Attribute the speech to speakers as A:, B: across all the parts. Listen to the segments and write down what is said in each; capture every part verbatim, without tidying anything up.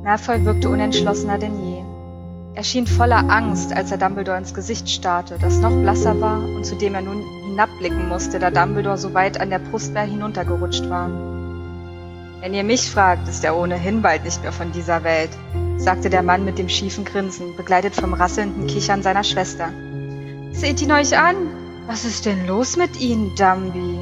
A: Malfoy wirkte unentschlossener denn je. Er schien voller Angst, als er Dumbledore ins Gesicht starrte, das noch blasser war und zu dem er nun hinabblicken musste, da Dumbledore so weit an der Brustwehr hinuntergerutscht war. »Wenn ihr mich fragt, ist er ohnehin bald nicht mehr von dieser Welt«, sagte der Mann mit dem schiefen Grinsen, begleitet vom rasselnden Kichern seiner Schwester. »Seht ihn euch an! Was ist denn los mit Ihnen, Dumby?«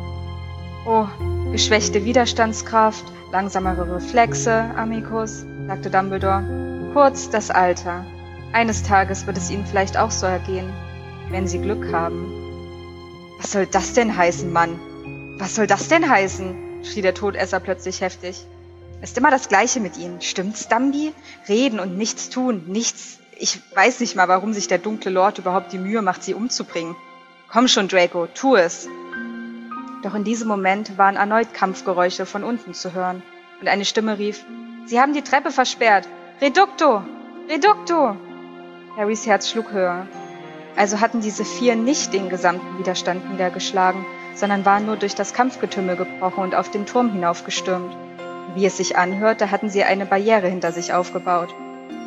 A: »Oh, geschwächte Widerstandskraft, langsamere Reflexe, Amicus«, sagte Dumbledore. »Kurz, das Alter. Eines Tages wird es Ihnen vielleicht auch so ergehen, wenn Sie Glück haben.« »Was soll das denn heißen, Mann? Was soll das denn heißen?«, schrie der Todesser plötzlich heftig. »Ist immer das Gleiche mit Ihnen. Stimmt's, Dumby? Reden und nichts tun, nichts. Ich weiß nicht mal, warum sich der dunkle Lord überhaupt die Mühe macht, Sie umzubringen. Komm schon, Draco, tu es!« Doch in diesem Moment waren erneut Kampfgeräusche von unten zu hören und eine Stimme rief, »Sie haben die Treppe versperrt! Reducto! Reducto!« Harrys Herz schlug höher. Also hatten diese vier nicht den gesamten Widerstand niedergeschlagen, sondern waren nur durch das Kampfgetümmel gebrochen und auf den Turm hinaufgestürmt. Wie es sich anhörte, hatten sie eine Barriere hinter sich aufgebaut.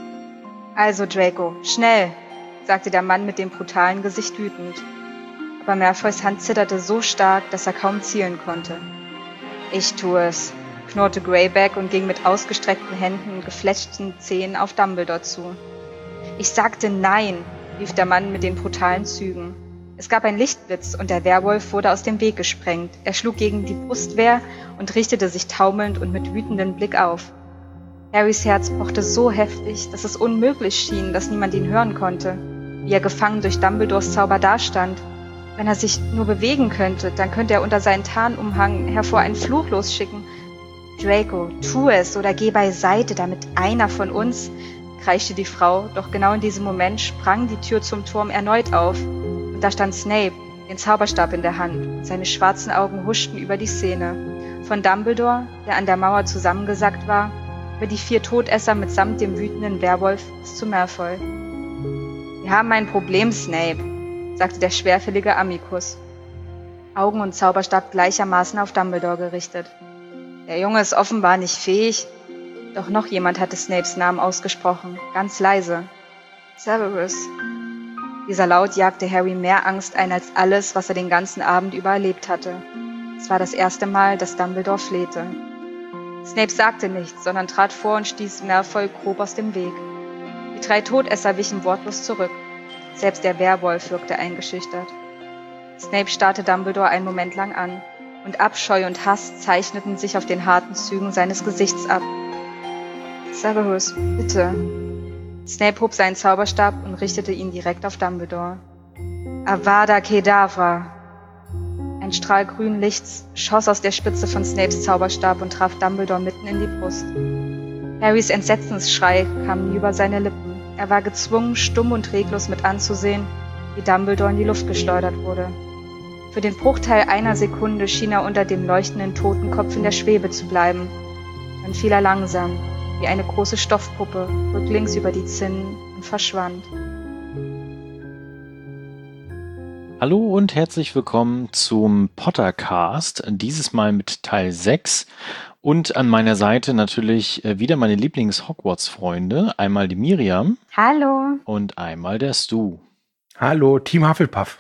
A: »Also, Draco, schnell«, sagte der Mann mit dem brutalen Gesicht wütend. Aber Malfoys Hand zitterte so stark, dass er kaum zielen konnte. »Ich tue es«, knurrte Greyback und ging mit ausgestreckten Händen und gefletschten Zähnen auf Dumbledore zu. »Ich sagte nein«, rief der Mann mit den brutalen Zügen. Es gab einen Lichtblitz und der Werwolf wurde aus dem Weg gesprengt. Er schlug gegen die Brustwehr und richtete sich taumelnd und mit wütendem Blick auf. Harrys Herz pochte so heftig, dass es unmöglich schien, dass niemand ihn hören konnte, wie er gefangen durch Dumbledores Zauber dastand. Wenn er sich nur bewegen könnte, dann könnte er unter seinen Tarnumhang hervor einen Fluch losschicken. »Draco, tu es oder geh beiseite, damit einer von uns«, kreischte die Frau, doch genau in diesem Moment sprang die Tür zum Turm erneut auf. Und da stand Snape, den Zauberstab in der Hand. Seine schwarzen Augen huschten über die Szene. Von Dumbledore, der an der Mauer zusammengesackt war, über die vier Todesser mitsamt dem wütenden Werwolf bis zu Malfoy. »Wir haben ein Problem, Snape«, sagte der schwerfällige Amicus. Augen und Zauberstab gleichermaßen auf Dumbledore gerichtet. Der Junge ist offenbar nicht fähig. Doch noch jemand hatte Snapes Namen ausgesprochen, ganz leise. »Severus.« Dieser Laut jagte Harry mehr Angst ein als alles, was er den ganzen Abend über erlebt hatte. Es war das erste Mal, dass Dumbledore flehte. Snape sagte nichts, sondern trat vor und stieß Malfoy grob aus dem Weg. Die drei Todesser wichen wortlos zurück. Selbst der Werwolf wirkte eingeschüchtert. Snape starrte Dumbledore einen Moment lang an, und Abscheu und Hass zeichneten sich auf den harten Zügen seines Gesichts ab. »Severus, bitte.« Snape hob seinen Zauberstab und richtete ihn direkt auf Dumbledore. »Avada Kedavra!« Ein Strahl grünen Lichts schoss aus der Spitze von Snapes Zauberstab und traf Dumbledore mitten in die Brust. Harrys Entsetzensschrei kam nie über seine Lippen. Er war gezwungen, stumm und reglos mit anzusehen, wie Dumbledore in die Luft geschleudert wurde. Für den Bruchteil einer Sekunde schien er unter dem leuchtenden Totenkopf in der Schwebe zu bleiben. Dann fiel er langsam, wie eine große Stoffpuppe, rücklings über die Zinnen und verschwand.
B: Hallo und herzlich willkommen zum Pottercast, dieses Mal mit Teil sechs. Und an meiner Seite natürlich wieder meine Lieblings-Hogwarts-Freunde. Einmal die Miriam.
A: Hallo.
B: Und einmal der Stu.
C: Hallo, Team Hufflepuff.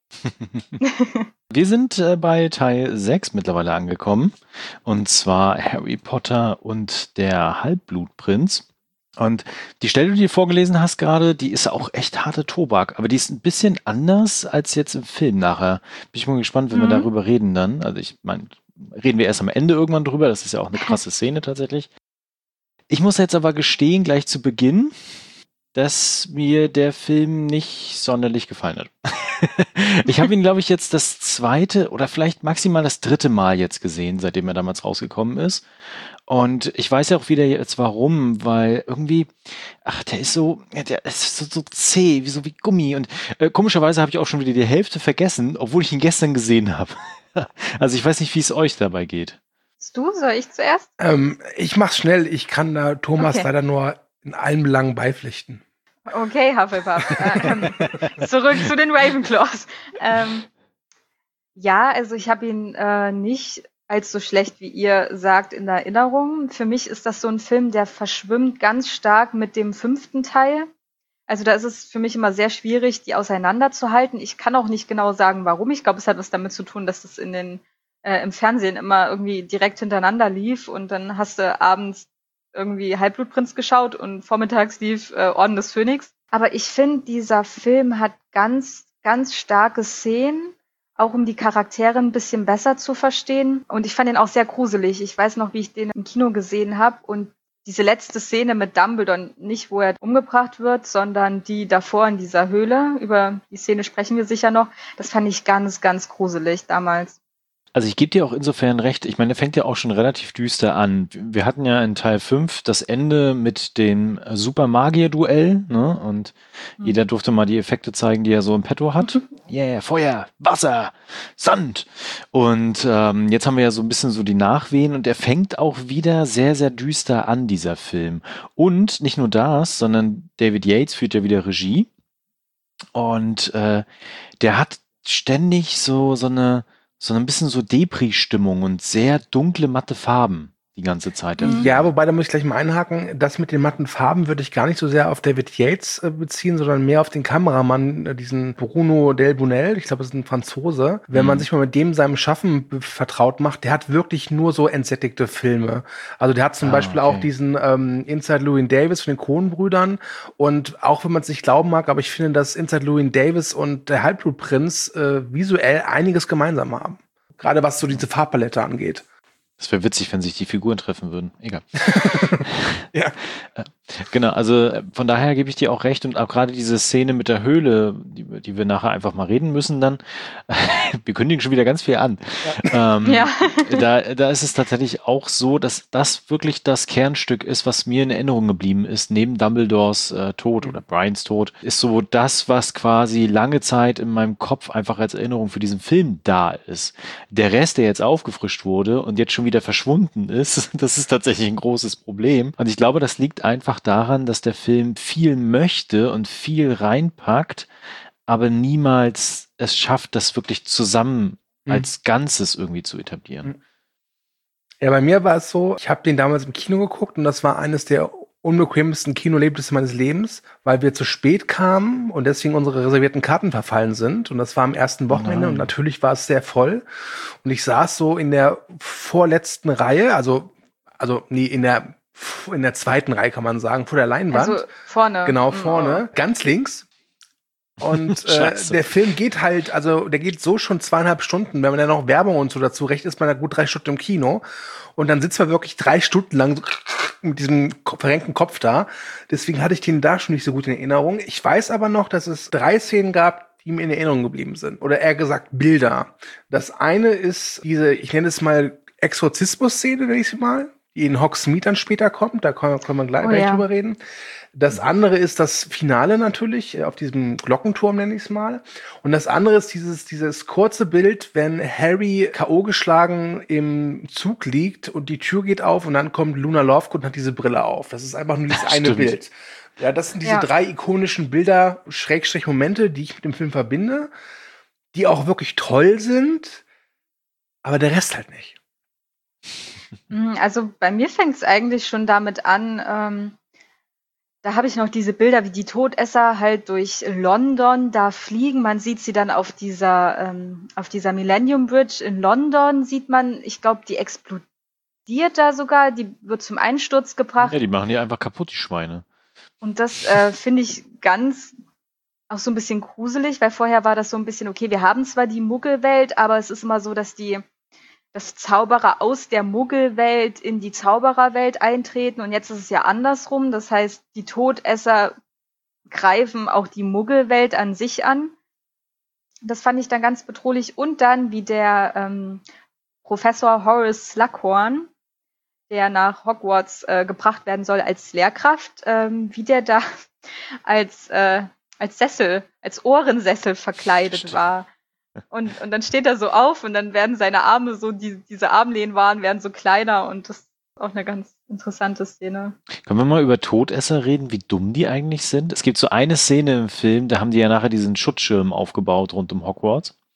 B: Wir sind äh, bei Teil sechs mittlerweile angekommen. Und zwar Harry Potter und der Halbblutprinz. Und die Stelle, die du dir vorgelesen hast gerade, die ist auch echt harte Tobak. Aber die ist ein bisschen anders als jetzt im Film nachher. Bin ich mal gespannt, wenn mhm. wir darüber reden dann. Also ich meine, reden wir erst am Ende irgendwann drüber. Das ist ja auch eine krasse Szene tatsächlich. Ich muss jetzt aber gestehen, gleich zu Beginn, dass mir der Film nicht sonderlich gefallen hat. Ich habe ihn, glaube ich, jetzt das zweite oder vielleicht maximal das dritte Mal jetzt gesehen, seitdem er damals rausgekommen ist. Und ich weiß ja auch wieder jetzt warum, weil irgendwie, ach, der ist so, der ist so, so zäh, wie so wie Gummi. Und äh, komischerweise habe ich auch schon wieder die Hälfte vergessen, obwohl ich ihn gestern gesehen habe. Also ich weiß nicht, wie es euch dabei geht.
A: Du, soll ich zuerst?
C: Ähm, ich mach's schnell. Ich kann da Thomas
A: Okay.
C: leider nur in allen Belangen beipflichten.
A: Okay, Hufflepuff. ähm, zurück zu den Ravenclaws. Ähm, ja, also ich habe ihn äh, nicht als so schlecht, wie ihr sagt, in Erinnerung. Für mich ist das so ein Film, der verschwimmt ganz stark mit dem fünften Teil. Also da ist es für mich immer sehr schwierig, die auseinanderzuhalten. Ich kann auch nicht genau sagen, warum. Ich glaube, es hat was damit zu tun, dass das in den äh, im Fernsehen immer irgendwie direkt hintereinander lief und dann hast du abends irgendwie Halbblutprinz geschaut und vormittags lief äh, Orden des Phönix. Aber ich finde, dieser Film hat ganz, ganz starke Szenen, auch um die Charaktere ein bisschen besser zu verstehen. Und ich fand ihn auch sehr gruselig. Ich weiß noch, wie ich den im Kino gesehen habe und diese letzte Szene mit Dumbledore, nicht wo er umgebracht wird, sondern die davor in dieser Höhle, über die Szene sprechen wir sicher noch, das fand ich ganz, ganz gruselig damals.
B: Also ich gebe dir auch insofern recht, ich meine, der fängt ja auch schon relativ düster an. Wir hatten ja in Teil fünf das Ende mit dem Super-Magier-Duell, ne? Und mhm. jeder durfte mal die Effekte zeigen, die er so im Petto hat. Yeah, Feuer, Wasser, Sand. Und ähm, jetzt haben wir ja so ein bisschen so die Nachwehen und er fängt auch wieder sehr, sehr düster an, dieser Film. Und nicht nur das, sondern David Yates führt ja wieder Regie. Und äh, der hat ständig so, so eine so ein bisschen so Depri-Stimmung und sehr dunkle, matte Farben die ganze Zeit.
C: Mhm. Ja, wobei, da muss ich gleich mal einhaken, das mit den matten Farben würde ich gar nicht so sehr auf David Yates äh, beziehen, sondern mehr auf den Kameramann, äh, diesen Bruno Del Bunel, ich glaube, das ist ein Franzose. Wenn mhm. man sich mal mit dem seinem Schaffen be- vertraut macht, der hat wirklich nur so entsättigte Filme. Also der hat zum ah, Beispiel okay. auch diesen ähm, Inside Llewyn Davis von den Coen-Brüdern und auch wenn man es nicht glauben mag, aber ich finde, dass Inside Llewyn Davis und der Halbblutprinz äh, visuell einiges gemeinsam haben. Gerade was so diese Farbpalette angeht.
B: Das wäre witzig, wenn sich die Figuren treffen würden. Egal.
C: Ja.
B: Genau, also von daher gebe ich dir auch recht und auch gerade diese Szene mit der Höhle, die, die wir nachher einfach mal reden müssen dann, wir kündigen schon wieder ganz viel an. Ja. Ähm, ja. Da, da ist es tatsächlich auch so, dass das wirklich das Kernstück ist, was mir in Erinnerung geblieben ist, neben Dumbledores äh, Tod oder Brians Tod, ist so das, was quasi lange Zeit in meinem Kopf einfach als Erinnerung für diesen Film da ist. Der Rest, der jetzt aufgefrischt wurde und jetzt schon wieder verschwunden ist, das ist tatsächlich ein großes Problem. Und ich glaube, das liegt einfach daran, dass der Film viel möchte und viel reinpackt, aber niemals es schafft, das wirklich zusammen mhm. als Ganzes irgendwie zu etablieren.
C: Ja, bei mir war es so, ich habe den damals im Kino geguckt und das war eines der unbequemsten Kinoerlebnisse meines Lebens, weil wir zu spät kamen und deswegen unsere reservierten Karten verfallen sind. Und das war am ersten Wochenende oh und natürlich war es sehr voll. Und ich saß so in der vorletzten Reihe, also, also nee, in der in der zweiten Reihe kann man sagen, vor der Leinwand.
A: Also vorne.
C: Genau, vorne, oh. ganz links. Und äh, der Film geht halt, also der geht so schon zweieinhalb Stunden. Wenn man dann noch Werbung und so dazu recht, ist man da gut drei Stunden im Kino. Und dann sitzt man wirklich drei Stunden lang so mit diesem verrenkten Kopf da. Deswegen hatte ich den da schon nicht so gut in Erinnerung. Ich weiß aber noch, dass es drei Szenen gab, die mir in Erinnerung geblieben sind. Oder eher gesagt Bilder. Das eine ist diese, ich nenne es mal Exorzismus-Szene, nenne ich sie mal, die in Hogsmeade dann später kommt. Da können, können wir gleich, oh, gleich ja. drüber reden. Das andere ist das Finale natürlich, auf diesem Glockenturm nenne ich es mal. Und das andere ist dieses, dieses kurze Bild, wenn Harry K O geschlagen im Zug liegt und die Tür geht auf und dann kommt Luna Lovegood und hat diese Brille auf. Das ist einfach nur dieses eine Stimmt. Bild. Ja, das sind diese ja. drei ikonischen Bilder, Schrägstrich Momente, die ich mit dem Film verbinde, die auch wirklich toll sind, aber der Rest halt nicht.
A: Also bei mir fängt es eigentlich schon damit an, ähm, da habe ich noch diese Bilder, wie die Todesser halt durch London da fliegen. Man sieht sie dann auf dieser, ähm, auf dieser Millennium Bridge in London, sieht man, ich glaube, die explodiert da sogar, die wird zum Einsturz gebracht.
B: Ja, die machen die einfach kaputt, die Schweine.
A: Und das äh, finde ich ganz auch so ein bisschen gruselig, weil vorher war das so ein bisschen, okay, wir haben zwar die Muggelwelt, aber es ist immer so, dass die dass Zauberer aus der Muggelwelt in die Zaubererwelt eintreten und jetzt ist es ja andersrum. Das heißt, die Todesser greifen auch die Muggelwelt an sich an. Das fand ich dann ganz bedrohlich. Und dann, wie der ähm, Professor Horace Slughorn, der nach Hogwarts äh, gebracht werden soll als Lehrkraft, ähm, wie der da als, äh, als Sessel, als Ohrensessel verkleidet Stimmt. war. Und, und dann steht er so auf und dann werden seine Arme so, die, diese Armlehnen waren, werden so kleiner und das ist auch eine ganz interessante Szene.
B: Können wir mal über Todesser reden, wie dumm die eigentlich sind? Es gibt so eine Szene im Film, da haben die ja nachher diesen Schutzschirm aufgebaut rund um Hogwarts.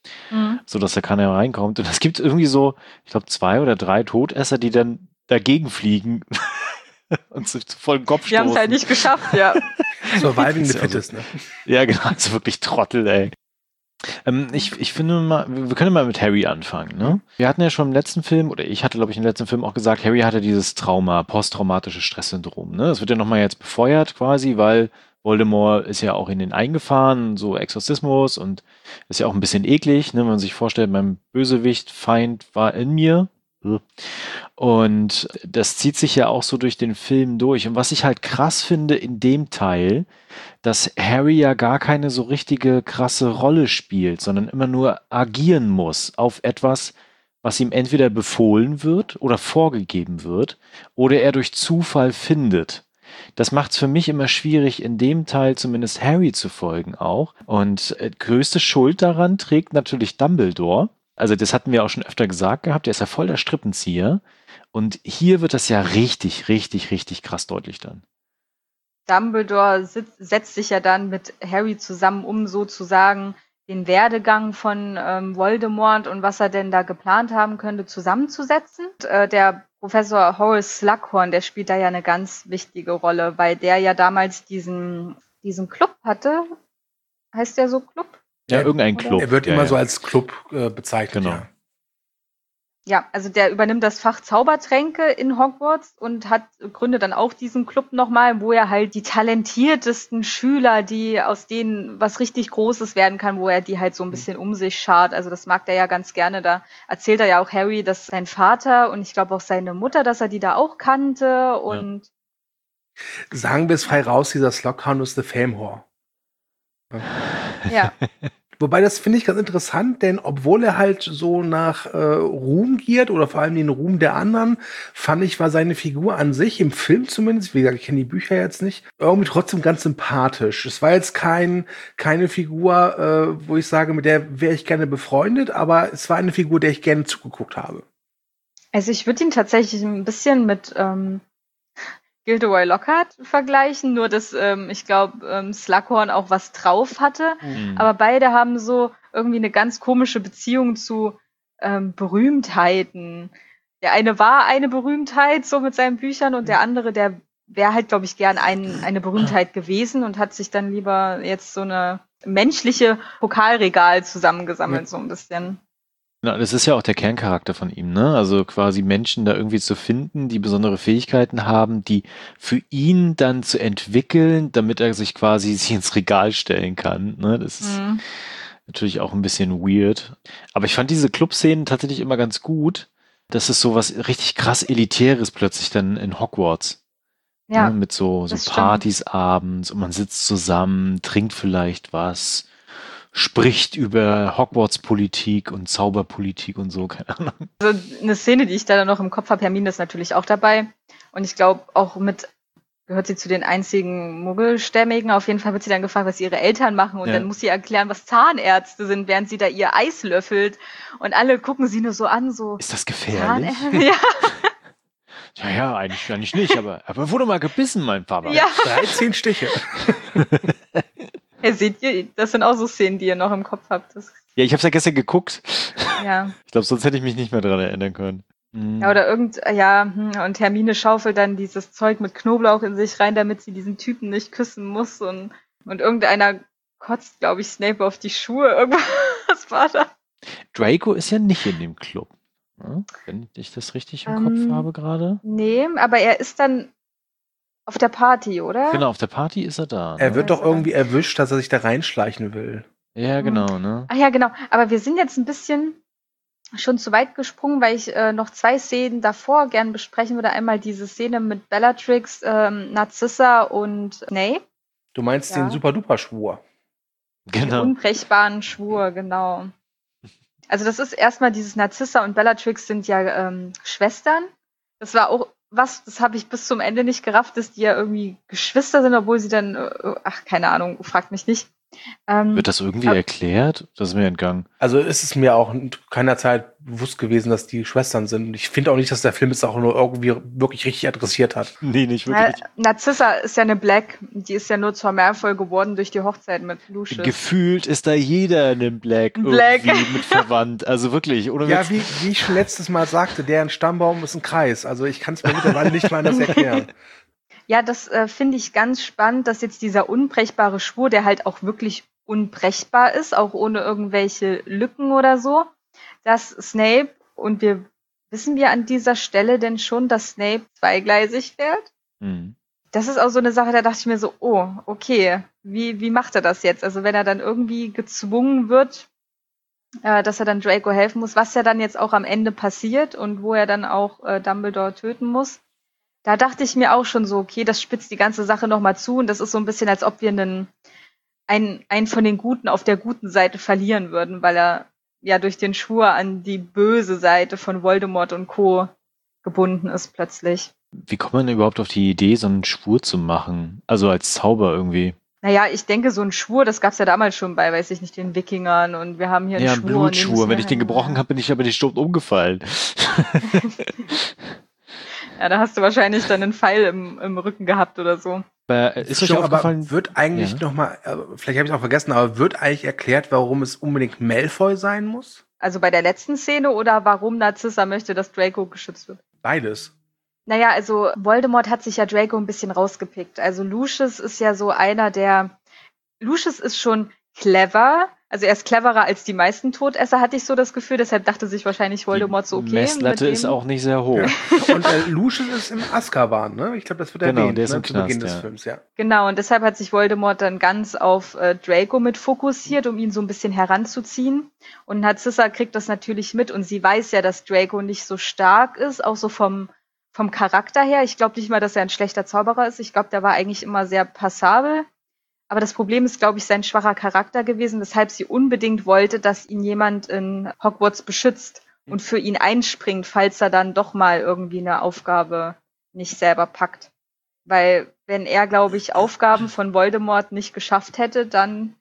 A: Mhm.
B: so dass da keiner reinkommt. Und es gibt irgendwie so, ich glaube, zwei oder drei Todesser, die dann dagegen fliegen und sich voll den Kopf
A: Die haben es
B: stoßen.
A: halt nicht geschafft, ja.
C: Surviving the
B: Also-
C: fittest, ne?
B: Ja, genau, also wirklich Trottel, ey. Ähm, ich, ich finde mal, wir können mal mit Harry anfangen, ne? Wir hatten ja schon im letzten Film, oder ich hatte, glaube ich, im letzten Film auch gesagt, Harry hatte dieses Trauma, posttraumatische Stresssyndrom, ne? Das wird ja nochmal jetzt befeuert quasi, weil Voldemort ist ja auch in den eingefahren, so Exorzismus und ist ja auch ein bisschen eklig, ne? Wenn man sich vorstellt, mein Bösewicht, Feind war in mir. Und das zieht sich ja auch so durch den Film durch. Und was ich halt krass finde in dem Teil, dass Harry ja gar keine so richtige krasse Rolle spielt, sondern immer nur agieren muss auf etwas, was ihm entweder befohlen wird oder vorgegeben wird oder er durch Zufall findet. Das macht es für mich immer schwierig, in dem Teil zumindest Harry zu folgen auch. Und äh, größte Schuld daran trägt natürlich Dumbledore. Also das hatten wir auch schon öfter gesagt gehabt, der ist ja voll der Strippenzieher. Und hier wird das ja richtig, richtig, richtig krass deutlich dann.
A: Dumbledore sitzt, setzt sich ja dann mit Harry zusammen, um sozusagen den Werdegang von ähm, Voldemort und was er denn da geplant haben könnte, zusammenzusetzen. Und, äh, der Professor Horace Slughorn, der spielt da ja eine ganz wichtige Rolle, weil der ja damals diesen, diesen Club hatte. Heißt der so Club?
B: Ja,
C: Ja,
B: irgendein
A: oder?
B: Club.
C: Er wird
B: ja,
C: immer
B: ja.
C: so als Club äh, bezeichnet.
B: Genau.
C: Ja.
A: Ja, also der übernimmt das Fach Zaubertränke in Hogwarts und hat gründet dann auch diesen Club nochmal, wo er halt die talentiertesten Schüler, die aus denen was richtig Großes werden kann, wo er die halt so ein bisschen um sich schart. Also das mag der ja ganz gerne. Da erzählt er ja auch Harry, dass sein Vater und ich glaube auch seine Mutter, dass er die da auch kannte und
C: Sagen wir es frei raus, dieser Slughorn ist the Fame Whore.
A: ja.
C: Wobei, das finde ich ganz interessant, denn obwohl er halt so nach äh, Ruhm giert oder vor allem den Ruhm der anderen, fand ich, war seine Figur an sich, im Film zumindest, wie gesagt, ich kenne die Bücher jetzt nicht, irgendwie trotzdem ganz sympathisch. Es war jetzt kein, keine Figur, äh, wo ich sage, mit der wäre ich gerne befreundet, aber es war eine Figur, der ich gerne zugeguckt habe.
A: Also ich würde ihn tatsächlich ein bisschen mit ähm, Gilderoy Lockhart vergleichen, nur dass ähm, ich glaube, ähm, Slughorn auch was drauf hatte.
B: Mhm.
A: Aber beide haben so irgendwie eine ganz komische Beziehung zu ähm, Berühmtheiten. Der eine war eine Berühmtheit so mit seinen Büchern und der andere, der wäre halt, glaube ich, gern ein, eine Berühmtheit gewesen und hat sich dann lieber jetzt so eine menschliche Pokalregal zusammengesammelt, so ein bisschen.
B: Na, das ist ja auch der Kerncharakter von ihm, ne? Also quasi Menschen da irgendwie zu finden, die besondere Fähigkeiten haben, die für ihn dann zu entwickeln, damit er sich quasi sich ins Regal stellen kann, ne? Das ist
A: Mhm.
B: natürlich auch ein bisschen weird. Aber ich fand diese Clubszenen tatsächlich immer ganz gut. Das ist so was richtig krass Elitäres plötzlich dann in Hogwarts.
A: Ja,
B: Ne? Mit so, so
A: das stimmt.
B: Partys abends und man sitzt zusammen, trinkt vielleicht was, spricht über Hogwarts-Politik und Zauberpolitik und so, keine Ahnung.
A: also eine Szene, die ich da noch im Kopf habe, Hermine ist natürlich auch dabei. Und ich glaube, auch mit gehört sie zu den einzigen Muggelstämmigen. Auf jeden Fall wird sie dann gefragt, was ihre Eltern machen. Und
B: Ja.
A: dann muss sie erklären, was Zahnärzte sind, während sie da ihr Eis löffelt. Und alle gucken sie nur so an, so
B: Ist das gefährlich?
A: Zahnärzte. Ja,
B: Ja, ja, eigentlich, eigentlich nicht, aber er wurde mal gebissen, mein Papa.
A: ja.
C: dreizehn Stiche.
A: Ihr seht ihr, das sind auch so Szenen, die ihr noch im Kopf habt. Das,
B: Ja, ich hab's ja gestern geguckt.
A: ja.
B: Ich glaube, sonst hätte ich mich nicht mehr dran erinnern können. Mhm.
A: Ja, oder irgend, ja, hm, und Hermine schaufelt dann dieses Zeug mit Knoblauch in sich rein, damit sie diesen Typen nicht küssen muss. Und, und irgendeiner kotzt, glaube ich, Snape auf die Schuhe. Irgendwas war da.
B: Draco ist ja nicht in dem Club. Ne? Wenn ich das richtig im
A: Ähm,
B: Kopf habe gerade.
A: Nee, aber er ist dann auf der Party, oder?
B: Genau, auf der Party ist er da.
C: Er
B: Ne?
C: wird
A: Ja,
C: doch
A: ist er
C: irgendwie erwischt, dass er sich da reinschleichen will.
B: Ja, genau, ne?
A: Ach ja, genau. Aber wir sind jetzt ein bisschen schon zu weit gesprungen, weil ich äh, noch zwei Szenen davor gern besprechen würde. Einmal diese Szene mit Bellatrix, ähm, Narcissa und Snape.
C: Du meinst
A: Ja.
C: den Super-Duper-Schwur.
A: Den
B: Genau.
A: unbrechbaren Schwur, genau. Also das ist erstmal dieses Narcissa und Bellatrix sind ja ähm, Schwestern. Das war auch was, das habe ich bis zum Ende nicht gerafft, dass die ja irgendwie Geschwister sind, obwohl sie dann, äh, ach, keine Ahnung, fragt mich nicht. Ähm,
B: Wird das irgendwie
A: ab-
B: erklärt? Das ist mir entgangen.
C: Also ist es mir auch in keiner Zeit bewusst gewesen, dass die Schwestern sind. Und ich finde auch nicht, dass der Film es auch nur irgendwie wirklich richtig adressiert hat.
B: Nee, nicht
A: Na,
B: wirklich.
A: Narcissa ist ja eine Black, die ist ja nur zur Malfoy geworden durch die Hochzeit mit Lucius.
B: Gefühlt ist da jeder in einem Black,
A: Black.
B: irgendwie mit verwandt. Also wirklich, ohne
C: Ja,
B: Witz.
C: wie, wie ich schon letztes Mal sagte, deren Stammbaum ist ein Kreis. Also ich kann es mir mittlerweile nicht mal anders erklären.
A: Ja, das äh, finde ich ganz spannend, dass jetzt dieser unbrechbare Schwur, der halt auch wirklich unbrechbar ist, auch ohne irgendwelche Lücken oder so, dass Snape, und wir wissen wir an dieser Stelle denn schon, dass Snape zweigleisig fährt?
B: Mhm.
A: Das ist auch so eine Sache, da dachte ich mir so, oh, okay, wie, wie macht er das jetzt? Also wenn er dann irgendwie gezwungen wird, äh, dass er dann Draco helfen muss, was ja dann jetzt auch am Ende passiert und wo er dann auch äh, Dumbledore töten muss, da dachte ich mir auch schon so, okay, das spitzt die ganze Sache nochmal zu und das ist so ein bisschen, als ob wir einen, einen, einen von den Guten auf der guten Seite verlieren würden, weil er ja durch den Schwur an die böse Seite von Voldemort und Co. gebunden ist plötzlich.
B: Wie kommt man denn überhaupt auf die Idee, so einen Schwur zu machen? Also als Zauber irgendwie.
A: Naja, ich denke, so ein Schwur, das gab's ja damals schon bei, weiß ich nicht, den Wikingern und wir haben hier einen
B: Ja,
A: Schwur.
B: ein
A: und den
B: Blutschwur.
A: müssen
B: Wenn
A: wir
B: ich den
A: halt-
B: gebrochen habe, bin ich aber nicht tot umgefallen.
A: Ja, da hast du wahrscheinlich dann einen Pfeil im, im Rücken gehabt oder so.
B: Aber äh, ist euch
C: Schon,
B: aufgefallen?
C: aber wird eigentlich
B: Ja.
C: noch mal, äh, vielleicht habe ich es auch vergessen, aber wird eigentlich erklärt, warum es unbedingt Malfoy sein muss?
A: Also bei der letzten Szene oder warum Narcissa möchte, dass Draco geschützt wird?
C: Beides.
A: Naja, also Voldemort hat sich ja Draco ein bisschen rausgepickt. Also Lucius ist ja so einer, der... Lucius ist schon clever. Also er ist cleverer als die meisten Todesser, hatte ich so das Gefühl. Deshalb dachte sich wahrscheinlich Voldemort so, okay.
B: Die Messlatte
A: mit
B: ist
A: dem-
B: auch nicht sehr hoch.
C: Und äh, Lucius ist im Azkaban, ne? Ich glaube, das wird
B: Genau,
C: erwähnt,
B: der ist
C: ne?
B: im
C: Zu
B: Knast,
C: Beginn des
B: ja.
C: Films, ja.
A: Genau, und deshalb hat sich Voldemort dann ganz auf äh, Draco mit fokussiert, um ihn so ein bisschen heranzuziehen. Und Narcissa kriegt das natürlich mit und sie weiß ja, dass Draco nicht so stark ist, auch so vom, vom Charakter her. Ich glaube nicht mal, dass er ein schlechter Zauberer ist. Ich glaube, der war eigentlich immer sehr passabel. Aber das Problem ist, glaube ich, sein schwacher Charakter gewesen, weshalb sie unbedingt wollte, dass ihn jemand in Hogwarts beschützt und für ihn einspringt, falls er dann doch mal irgendwie eine Aufgabe nicht selber packt. Weil wenn er, glaube ich, Aufgaben von Voldemort nicht geschafft hätte, dann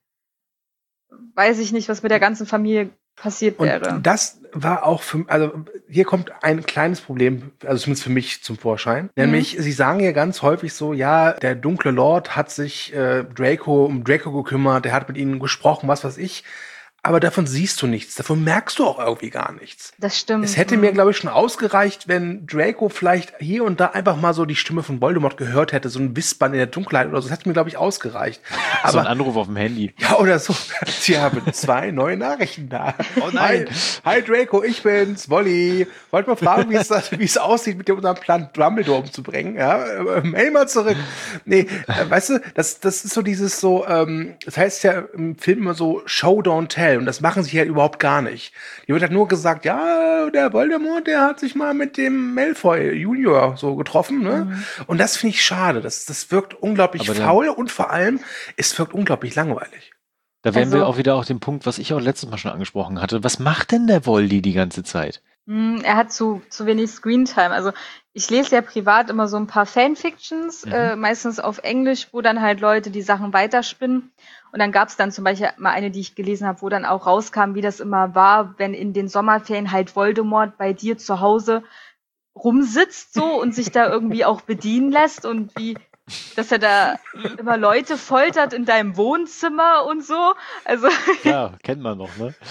A: weiß ich nicht, was mit der ganzen Familie passiert
C: Und
A: wäre.
C: das war auch für, also hier kommt ein kleines Problem, also zumindest für mich zum Vorschein. Nämlich, sie sagen ja ganz häufig so, ja, der dunkle Lord hat sich äh, Draco um Draco gekümmert, der hat mit ihnen gesprochen, was weiß ich. Aber davon siehst du nichts, davon merkst du auch irgendwie gar nichts.
A: Das stimmt.
C: Es hätte mir, glaube ich, schon ausgereicht, wenn Draco vielleicht hier und da einfach mal so die Stimme von Voldemort gehört hätte, so ein Wispern in der Dunkelheit oder so. Das hätte mir, glaube ich, ausgereicht.
B: So ein
C: Aber
B: Anruf auf dem Handy.
C: ja, oder so. Sie haben zwei neue Nachrichten da.
B: Oh nein.
C: Hi, hi Draco, ich bin's, Wolli. Wollt mal fragen, wie es, das- wie es aussieht, mit dem unserem Plan Dumbledore umzubringen. Ja, äh, mail mal zurück. Nee, äh, weißt du, das, das ist so dieses so, ähm, das heißt ja im Film immer so Show, don't tell. Und das machen sie halt überhaupt gar nicht. Hier wird halt nur gesagt, ja, der Voldemort, der hat sich mal mit dem Malfoy Junior so getroffen, ne?
A: Mhm.
C: Und das finde ich schade. Das, das wirkt unglaublich
B: Aber dann-
C: faul und vor allem, es wirkt unglaublich langweilig.
B: Da wären
A: Also-
B: wir auch wieder auf den Punkt, was ich auch letztes Mal schon angesprochen hatte. Was macht denn der Voldy die ganze Zeit?
A: Hm, er hat zu, zu wenig Screentime. Also ich lese ja privat immer so ein paar Fanfictions,
B: Mhm.
A: äh, meistens auf Englisch, wo dann halt Leute die Sachen weiterspinnen. Und dann gab es dann zum Beispiel mal eine, die ich gelesen habe, wo dann auch rauskam, wie das immer war, wenn in den Sommerferien halt Voldemort bei dir zu Hause rumsitzt so und sich da irgendwie auch bedienen lässt und wie, dass er da immer Leute foltert in deinem Wohnzimmer und so. Also
B: Ja, kennt man noch, ne?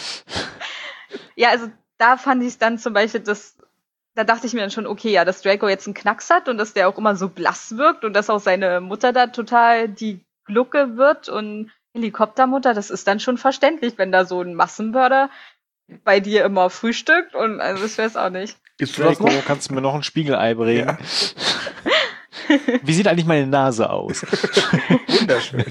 A: ja, also da fand ich es dann zum Beispiel, das, da dachte ich mir dann schon, okay, ja, dass Draco jetzt einen Knacks hat und dass der auch immer so blass wirkt und dass auch seine Mutter da total die Glucke wird und Helikoptermutter, das ist dann schon verständlich, wenn da so ein Massenmörder bei dir immer frühstückt und also ich weiß auch nicht.
C: Gibst du das
B: Draco,
C: noch?
B: kannst du mir noch ein Spiegelei bringen?
C: Ja.
B: Wie sieht eigentlich meine Nase aus?
C: Wunderschön.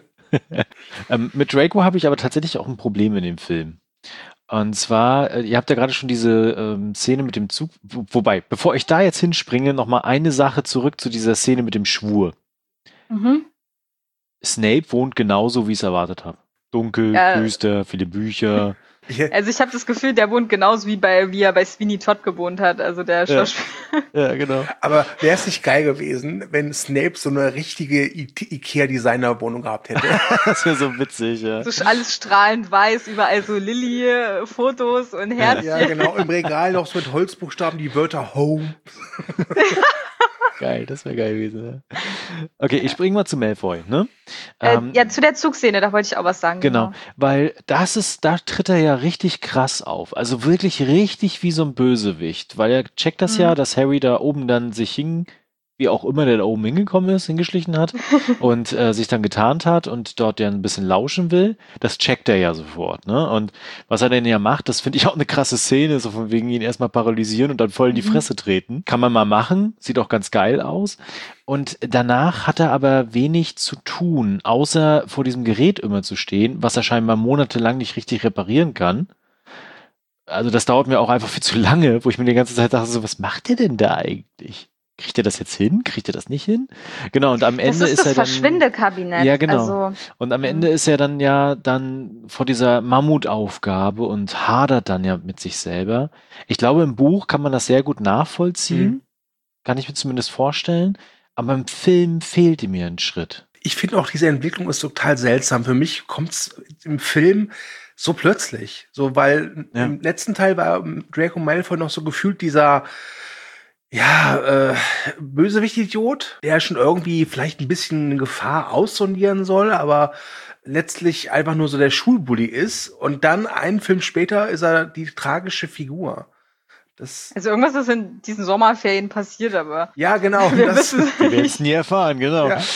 B: ähm, mit Draco habe ich aber tatsächlich auch ein Problem in dem Film. Und zwar, äh, ihr habt ja gerade schon diese ähm, Szene mit dem Zug, wo, wobei, bevor ich da jetzt hinspringe, nochmal eine Sache zurück zu dieser Szene mit dem Schwur.
A: Mhm.
B: Snape wohnt genauso, wie ich es erwartet habe. Dunkel,
A: Ja.
B: düster, viele Bücher.
A: Also ich habe das Gefühl, der wohnt genauso wie bei wie er bei Sweeney Todd gewohnt hat. Also der
B: Ja.
A: Schauspieler.
B: Ja, genau.
C: Aber wäre es nicht geil gewesen, wenn Snape so eine richtige I- Ikea-Designer-Wohnung gehabt hätte?
B: Das wäre so witzig, ja.
A: So alles strahlend weiß, überall so Lilly-Fotos und Herzchen.
C: Ja, genau. Im Regal noch so mit Holzbuchstaben die Wörter Home.
B: Geil, das wäre geil gewesen. Ja. Okay, ich springe mal zu Malfoy, ne?
A: Äh,
B: Ähm,
A: ja, zu der Zugszene, da wollte ich auch was sagen.
B: Genau, weil das ist, da tritt er ja richtig krass auf. Also wirklich richtig wie so ein Bösewicht, weil er checkt das
A: Mhm.
B: ja, dass Harry da oben dann sich hin, wie auch immer der da oben hingekommen ist, hingeschlichen hat und äh, sich dann getarnt hat und dort ja ein bisschen lauschen will. Das checkt er ja sofort, ne? Und was er denn ja macht, das finde ich auch eine krasse Szene, so von wegen ihn erstmal paralysieren und dann voll in die
A: Mhm.
B: Fresse treten. Kann man mal machen, sieht auch ganz geil aus. Und danach hat er aber wenig zu tun, außer vor diesem Gerät immer zu stehen, was er scheinbar monatelang nicht richtig reparieren kann. Also das dauert mir auch einfach viel zu lange, wo ich mir die ganze Zeit dachte, so, was macht der denn da eigentlich? Kriegt er das jetzt hin? Kriegt er das nicht hin? Genau, und am Ende
A: Das ist
B: ist
A: das
B: er dann...
A: Verschwindekabinett.
B: Ja, genau.
A: Also,
B: Und am Ende ist er dann ja dann vor dieser Mammutaufgabe und hadert dann ja mit sich selber. Ich glaube, im Buch kann man das sehr gut nachvollziehen.
C: Mhm.
B: Kann ich mir zumindest vorstellen. Aber im Film fehlte mir ein Schritt.
C: Ich finde auch, diese Entwicklung ist total seltsam. Für mich kommt es im Film so plötzlich. So, weil
B: Ja.
C: im letzten Teil war Draco Malfoy noch so gefühlt dieser, ja, äh, Bösewicht-Idiot, der schon irgendwie vielleicht ein bisschen Gefahr aussondieren soll, aber letztlich einfach nur so der Schulbully ist. Und dann einen Film später ist er die tragische Figur. Das,
A: also irgendwas ist in diesen Sommerferien passiert, aber
C: ja, genau.
A: wir
C: Das,
A: wissen
B: Wir werden es nie erfahren, genau.
C: Ja.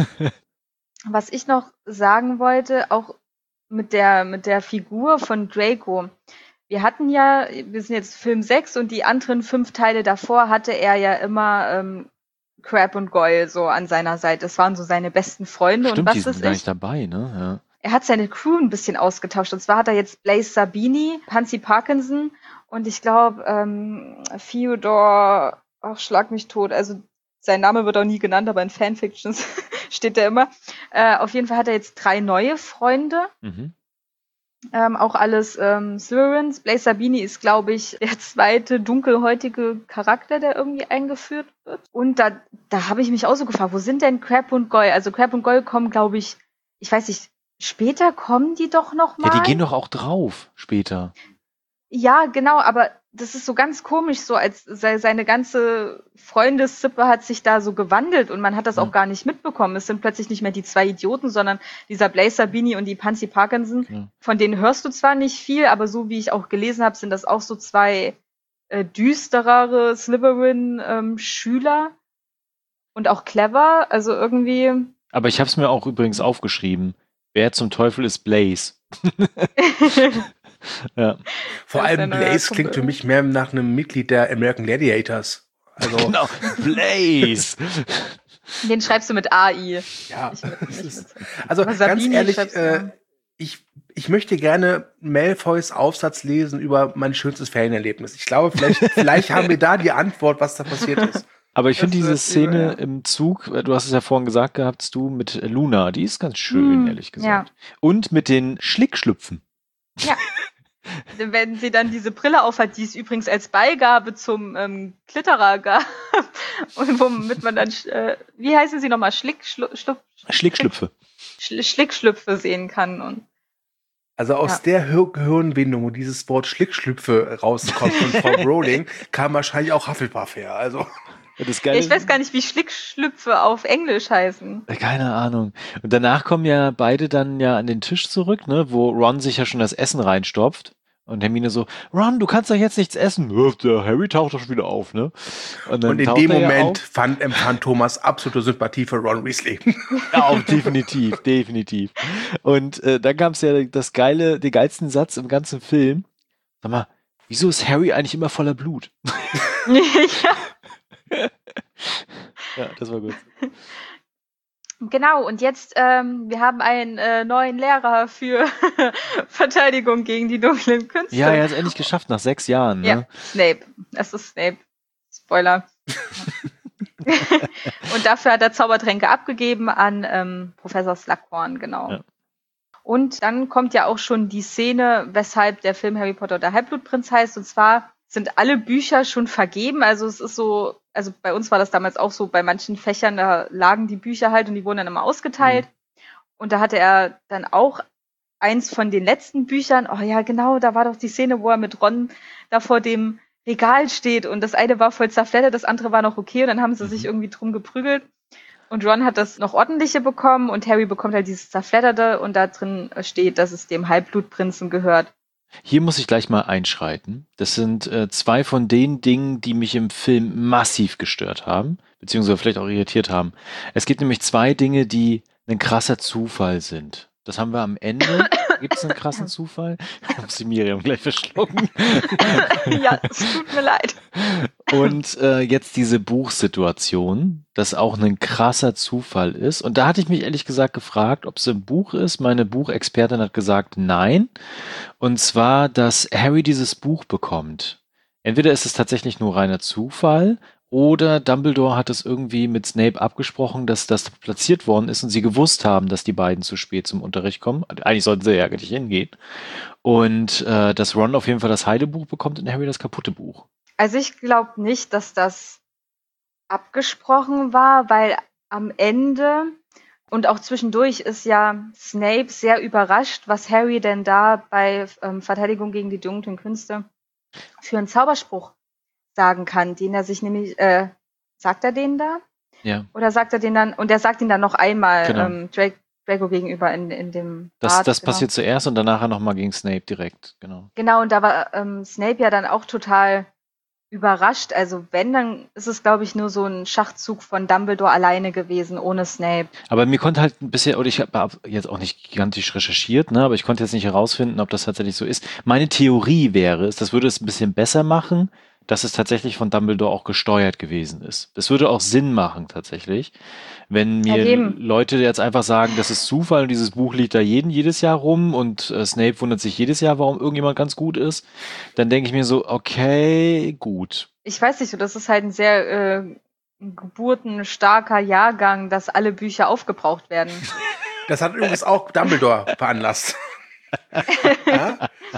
A: Was ich noch sagen wollte, auch mit der, mit der Figur von Draco. Wir hatten ja, wir sind jetzt Film sechs und die anderen fünf Teile davor hatte er ja immer ähm, Crabbe und Goyle so an seiner Seite. Das waren so seine besten Freunde.
B: Stimmt,
A: und was
B: die sind
A: ist
B: gar
A: ich?
B: nicht dabei, ne? Ja.
A: Er hat seine Crew ein bisschen ausgetauscht. Und zwar hat er jetzt Blaise Sabini, Pansy Parkinson und ich glaube ähm, Theodore, ach, schlag mich tot. Also sein Name wird auch nie genannt, aber in Fanfictions steht er immer. Äh, auf jeden Fall hat er jetzt drei neue Freunde.
B: Mhm.
A: Ähm, auch alles ähm, Slytherins. Blaise Sabini ist, glaube ich, der zweite dunkelhäutige Charakter, der irgendwie eingeführt wird. Und da, da habe ich mich auch so gefragt, wo sind denn Crabbe und Goyle? Also Crabbe und Goyle kommen, glaube ich, ich weiß nicht, später kommen die doch noch mal.
B: Ja, die gehen doch auch drauf später.
A: Ja, genau, aber das ist so ganz komisch, so als se seine ganze Freundessippe hat sich da so gewandelt und man hat das
B: Ja.
A: auch gar nicht mitbekommen. Es sind plötzlich nicht mehr die zwei Idioten, sondern dieser Blaise Sabini und die Pansy Parkinson.
B: Ja.
A: Von denen hörst du zwar nicht viel, aber so wie ich auch gelesen habe, sind das auch so zwei äh, düsterere Slytherin-Schüler und auch clever. Also irgendwie.
B: Aber ich habe es mir auch übrigens aufgeschrieben. Wer zum Teufel ist Blaze? Ja.
C: vor
A: Das ist
C: allem
A: der neue
C: Blaze
A: Kumpel.
C: klingt für mich mehr nach einem Mitglied der American Gladiators. Also,
B: Genau, Blaze.
A: Den schreibst du mit A I.
C: ja.
A: Ich mit, nicht mit.
C: Also
A: Aber
C: ganz
A: Sabini
C: ehrlich,
A: schreibst du
C: äh,
A: an.
C: ich, ich möchte gerne Malfoys Aufsatz lesen über mein schönstes Ferienerlebnis. Ich glaube, vielleicht, vielleicht haben wir da die Antwort, was da passiert ist.
B: Aber ich finde
C: Das
B: diese
C: wird
B: Szene
C: über- ja.
B: im Zug, äh, du hast es ja vorhin gesagt gehabt, du mit Luna, die ist ganz schön,
A: Hm,
B: ehrlich gesagt. Und mit den Schlickschlüpfen.
A: Ja. Wenn sie dann diese Brille aufhat, die es übrigens als Beigabe zum ähm, Klitterer gab, und womit man dann, äh, wie heißen sie nochmal, Schlick, Schlu, Schlup,
B: Schlickschlüpfe.
A: Schl Schlickschlüpfe sehen kann. Und
C: Also aus
A: Ja.
C: der Hir Gehirnwindung, wo dieses Wort Schlickschlüpfe rauskommt von Frau Rowling, kam wahrscheinlich auch Hufflepuff her. Also
B: Das
A: ja,
B: Geile,
A: ich weiß gar nicht, wie Schlickschlüpfe auf Englisch heißen.
B: keine Ahnung. Und danach kommen ja beide dann ja an den Tisch zurück, ne, wo Ron sich ja schon das Essen reinstopft. Und Hermine so, Ron, du kannst doch jetzt nichts essen. Ja, der Harry taucht doch schon wieder auf, ne? Und, dann
C: und in
B: taucht
C: dem
B: er ja
C: Moment
B: auf.
C: fand, empfand Thomas absolute Sympathie für Ron Weasley.
B: Ja, auch definitiv, definitiv. Und äh, dann gab es ja das geile, den geilsten Satz im ganzen Film. Sag mal, wieso ist Harry eigentlich immer voller Blut?
A: Ja.
B: Ja, das war gut.
A: Genau, und jetzt, ähm, wir haben einen äh, neuen Lehrer für Verteidigung gegen die dunklen Künste.
B: Ja, er hat es endlich geschafft, nach sechs Jahren, ne?
A: Ja, Snape. Es ist Snape. Spoiler. Und dafür hat er Zaubertränke abgegeben an ähm, Professor Slughorn, genau.
B: Ja.
A: Und dann kommt ja auch schon die Szene, weshalb der Film Harry Potter und der Halbblutprinz heißt. Und zwar sind alle Bücher schon vergeben. Also es ist so, also bei uns war das damals auch so, bei manchen Fächern, da lagen die Bücher halt und die wurden dann immer ausgeteilt. Mhm. Und da hatte er dann auch eins von den letzten Büchern. Oh ja, genau, da war doch die Szene, wo er mit Ron da vor dem Regal steht. Und das eine war voll zerfleddert, das andere war noch okay. Und dann haben sie sich irgendwie drum geprügelt. Und Ron hat das noch ordentliche bekommen und Harry bekommt halt dieses zerfledderte und da drin steht, dass es dem Halbblutprinzen gehört.
B: Hier muss ich gleich mal einschreiten. Das sind äh, zwei von den Dingen, die mich im Film massiv gestört haben, beziehungsweise vielleicht auch irritiert haben. Es gibt nämlich zwei Dinge, die ein krasser Zufall sind. Das haben wir am Ende. Gibt es einen krassen Zufall? Ich habe sie Miriam gleich verschlucken.
A: Ja, es tut mir leid.
B: Und äh, jetzt diese Buchsituation, das auch ein krasser Zufall ist. Und da hatte ich mich ehrlich gesagt gefragt, ob es ein Buch ist. Meine Buchexpertin hat gesagt, nein. Und zwar, dass Harry dieses Buch bekommt. Entweder ist es tatsächlich nur reiner Zufall oder Dumbledore hat es irgendwie mit Snape abgesprochen, dass das platziert worden ist und sie gewusst haben, dass die beiden zu spät zum Unterricht kommen. Eigentlich sollten sie ja gar nicht hingehen. Und äh, dass Ron auf jeden Fall das heile Buch bekommt und Harry das kaputte Buch.
A: Also ich glaube nicht, dass das abgesprochen war, weil am Ende und auch zwischendurch ist ja Snape sehr überrascht, was Harry denn da bei ähm, Verteidigung gegen die dunklen Künste für einen Zauberspruch sagen kann, den er sich nämlich, äh, sagt er den da?
B: Ja.
A: Oder sagt er den dann, und er sagt ihn dann noch einmal
B: Genau.
A: ähm, Drake, Draco gegenüber in, in dem
B: Das,
A: Bad,
B: das
A: genau.
B: passiert zuerst und danach nochmal gegen Snape direkt, genau.
A: Genau, und da war ähm, Snape ja dann auch total überrascht. Also wenn, dann ist es, glaube ich, nur so ein Schachzug von Dumbledore alleine gewesen, ohne Snape.
B: Aber mir konnte halt ein bisschen, oder ich habe jetzt auch nicht gigantisch recherchiert, ne, aber ich konnte jetzt nicht herausfinden, ob das tatsächlich so ist. Meine Theorie wäre es, das würde es ein bisschen besser machen, dass es tatsächlich von Dumbledore auch gesteuert gewesen ist. Das würde auch Sinn machen tatsächlich, wenn mir
A: Ja,
B: Leute jetzt einfach sagen, das ist Zufall und dieses Buch liegt da jeden jedes Jahr rum und äh, Snape wundert sich jedes Jahr, warum irgendjemand ganz gut ist, dann denke ich mir so, okay, gut.
A: Ich weiß nicht so, das ist halt ein sehr äh, geburtenstarker Jahrgang, dass alle Bücher aufgebraucht werden.
C: Das hat übrigens auch Dumbledore veranlasst. Ja?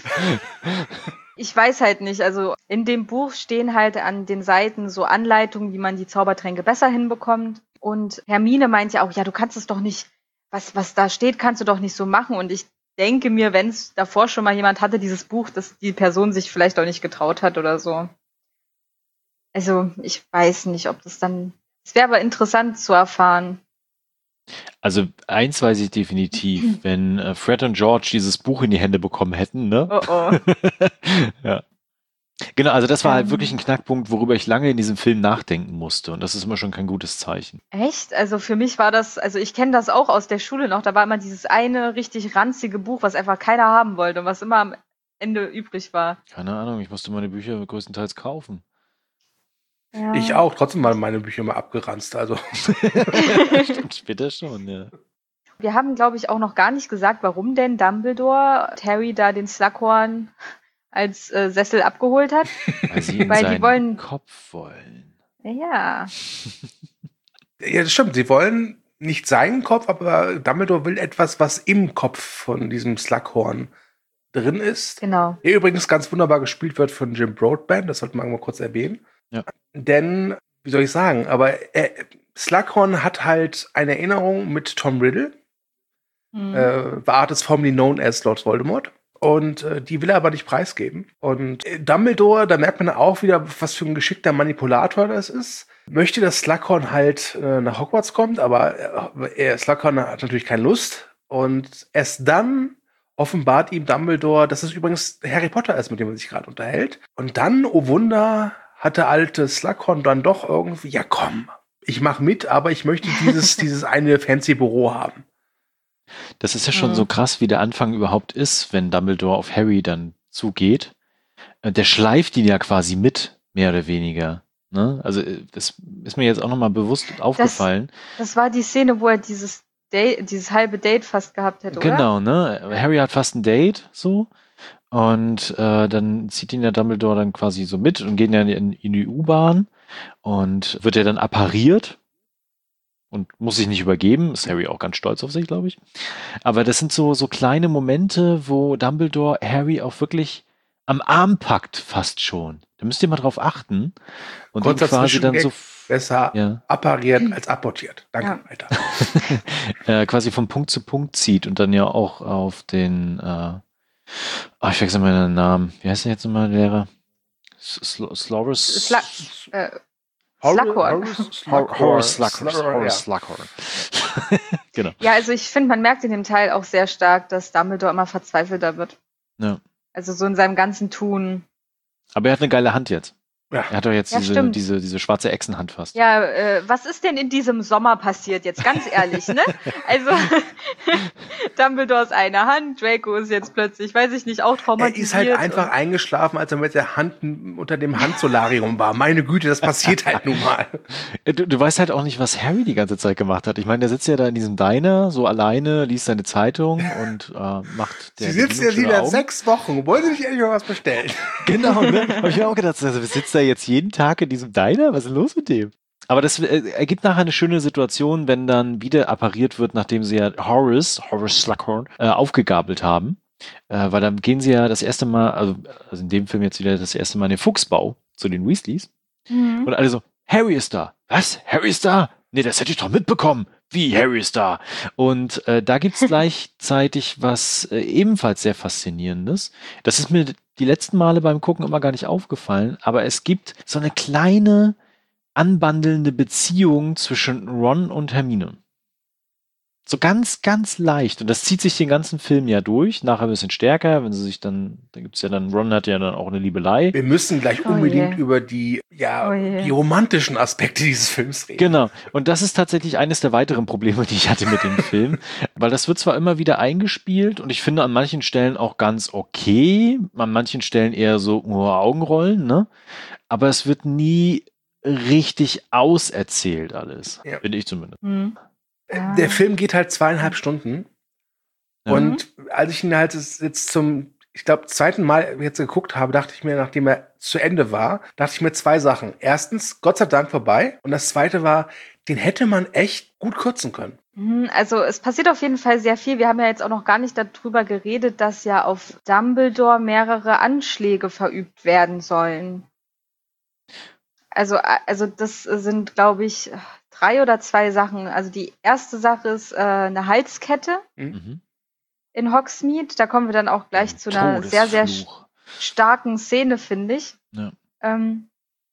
A: Ich weiß halt nicht, also in dem Buch stehen halt an den Seiten so Anleitungen, wie man die Zaubertränke besser hinbekommt. Und Hermine meint ja auch, ja, du kannst es doch nicht, was, was da steht, kannst du doch nicht so machen. Und ich denke mir, wenn es davor schon mal jemand hatte, dieses Buch, dass die Person sich vielleicht auch nicht getraut hat oder so. Also ich weiß nicht, ob das dann, es wäre aber interessant zu erfahren.
B: Also eins weiß ich definitiv, wenn äh, Fred und George dieses Buch in die Hände bekommen hätten, ne?
A: Oh oh.
B: Ja. Genau, also das war halt
A: Ähm.
B: wirklich ein Knackpunkt, worüber ich lange in diesem Film nachdenken musste. Und das ist immer schon kein gutes Zeichen.
A: Echt? Also für mich war das, also ich kenne das auch aus der Schule noch, da war immer dieses eine richtig ranzige Buch, was einfach keiner haben wollte und was immer am Ende übrig war.
B: Keine Ahnung, ich musste meine Bücher größtenteils kaufen.
A: Ja.
C: Ich auch, trotzdem waren meine Bücher mal abgeranzt. Also.
B: Stimmt, später schon, ja.
A: Wir haben, glaube ich, auch noch gar nicht gesagt, warum denn Dumbledore Harry da den Slughorn als äh, Sessel abgeholt hat.
B: Weil sie in
A: Weil die
B: seinen
A: wollen-
B: Kopf wollen.
A: Ja.
C: Ja, das stimmt. Sie wollen nicht seinen Kopf, aber Dumbledore will etwas, was im Kopf von diesem Slughorn drin ist.
A: Genau.
C: Der übrigens ganz wunderbar gespielt wird von Jim Broadbent, das sollte man mal kurz erwähnen.
B: Ja.
C: Denn, wie soll ich sagen, aber er, Slughorn hat halt eine Erinnerung mit Tom Riddle,
A: Mhm.
C: äh, war Artist formerly known as Lord Voldemort. Und äh, die will er aber nicht preisgeben. Und äh, Dumbledore, da merkt man auch wieder, was für ein geschickter Manipulator das ist. Möchte, dass Slughorn halt äh, nach Hogwarts kommt, aber äh, er, Slughorn hat natürlich keine Lust. Und erst dann offenbart ihm Dumbledore, dass es übrigens Harry Potter ist, mit dem er sich gerade unterhält. Und dann, oh Wunder, hat der alte Slughorn dann doch irgendwie, ja komm, ich mach mit, aber ich möchte dieses, dieses eine fancy Büro haben.
B: Das ist ja schon
A: Mhm.
B: so krass, wie der Anfang überhaupt ist, wenn Dumbledore auf Harry dann zugeht. Äh, Der schleift ihn ja quasi mit, mehr oder weniger. Ne? Also äh, das ist mir jetzt auch nochmal bewusst aufgefallen.
A: Das war die Szene, wo er dieses Date, dieses halbe Date fast gehabt hätte, oder?
B: Genau, ne? Harry hat fast ein Date, so. Und äh, dann zieht ihn ja Dumbledore dann quasi so mit und geht ja in, in die U-Bahn und wird ja dann appariert. und muss sich nicht übergeben. Ist Harry auch ganz stolz auf sich, glaube ich. Aber das sind so, so kleine Momente, wo Dumbledore Harry auch wirklich am Arm packt, fast schon. Da müsst ihr mal drauf achten. Und ihn quasi dann so
C: besser ja. appariert als apportiert. Danke, ja. weiter.
B: äh, quasi von Punkt zu Punkt zieht und dann ja auch auf den äh, oh, ich wechsle mal den Namen. Wie heißt der jetzt nochmal, der Lehrer? Sloris?
A: Slughorn.
B: Horace Slughorn. Genau.
A: Ja, also ich finde, man merkt in dem Teil auch sehr stark, dass Dumbledore immer verzweifelter wird.
B: Ja.
A: Also so in seinem ganzen Tun.
B: Aber er hat eine geile Hand jetzt. Ja. Er hat doch jetzt
A: ja,
B: diese, diese, diese schwarze Echsenhand fast.
A: Ja, äh, was ist denn in diesem Sommer passiert jetzt? Ganz ehrlich, ne? Also, Dumbledore ist eine Hand, Draco ist jetzt plötzlich, weiß ich nicht, auch traumatisiert.
C: Er ist halt einfach eingeschlafen, als er mit der Hand unter dem Handsolarium war. Meine Güte, das passiert halt nun mal.
B: Du, du weißt halt auch nicht, was Harry die ganze Zeit gemacht hat. Ich meine, der sitzt ja da in diesem Diner, so alleine, liest seine Zeitung und äh, macht...
C: Der Sie sitzt ja wieder sechs Wochen. Wollen Sie nicht endlich mal was bestellen?
B: Genau, ne? Hab ich mir auch gedacht, also sitzt da jetzt jeden Tag in diesem Diner? Was ist los mit dem? Aber das äh, ergibt nachher eine schöne Situation, wenn dann wieder appariert wird, nachdem sie ja Horace, Horace Slughorn, äh, aufgegabelt haben. Äh, weil dann gehen sie ja das erste Mal, also, also in dem Film jetzt wieder das erste Mal in den Fuchsbau zu den Weasleys. Mhm. Und alle so, Harry ist da. Was? Harry ist da? Nee, das hätte ich doch mitbekommen. Wie, Harry ist da? Und äh, da gibt's gleichzeitig was äh, ebenfalls sehr Faszinierendes. Das ist mir die letzten Male beim Gucken immer gar nicht aufgefallen, aber es gibt so eine kleine anbandelnde Beziehung zwischen Ron und Hermine. So ganz, ganz leicht. Und das zieht sich den ganzen Film ja durch. Nachher ein bisschen stärker, wenn sie sich dann, da gibt's ja dann, Ron hat ja dann auch eine Liebelei.
C: Wir müssen gleich oh unbedingt yeah. über die, ja, oh yeah. die romantischen Aspekte dieses Films reden.
B: Genau. Und das ist tatsächlich eines der weiteren Probleme, die ich hatte mit dem Film. Weil das wird zwar immer wieder eingespielt und ich finde an manchen Stellen auch ganz okay, an manchen Stellen eher so oh, Augenrollen, ne? Aber es wird nie richtig auserzählt alles. Ja. Finde ich zumindest.
A: Mhm.
C: Der Film geht halt zweieinhalb Stunden. Ja. Und als ich ihn halt jetzt zum, ich glaube, zweiten Mal jetzt geguckt habe, dachte ich mir, nachdem er zu Ende war, dachte ich mir zwei Sachen. Erstens, Gott sei Dank vorbei. Und das zweite war, den hätte man echt gut kürzen können.
A: Also es passiert auf jeden Fall sehr viel. Wir haben ja jetzt auch noch gar nicht darüber geredet, dass ja auf Dumbledore mehrere Anschläge verübt werden sollen. Also, also das sind, glaube ich, drei oder zwei Sachen. Also die erste Sache ist äh, eine Halskette mhm. in Hogsmeade. Da kommen wir dann auch gleich zu einer sehr, sehr starken Szene, finde ich.
B: Ja.
A: Ähm,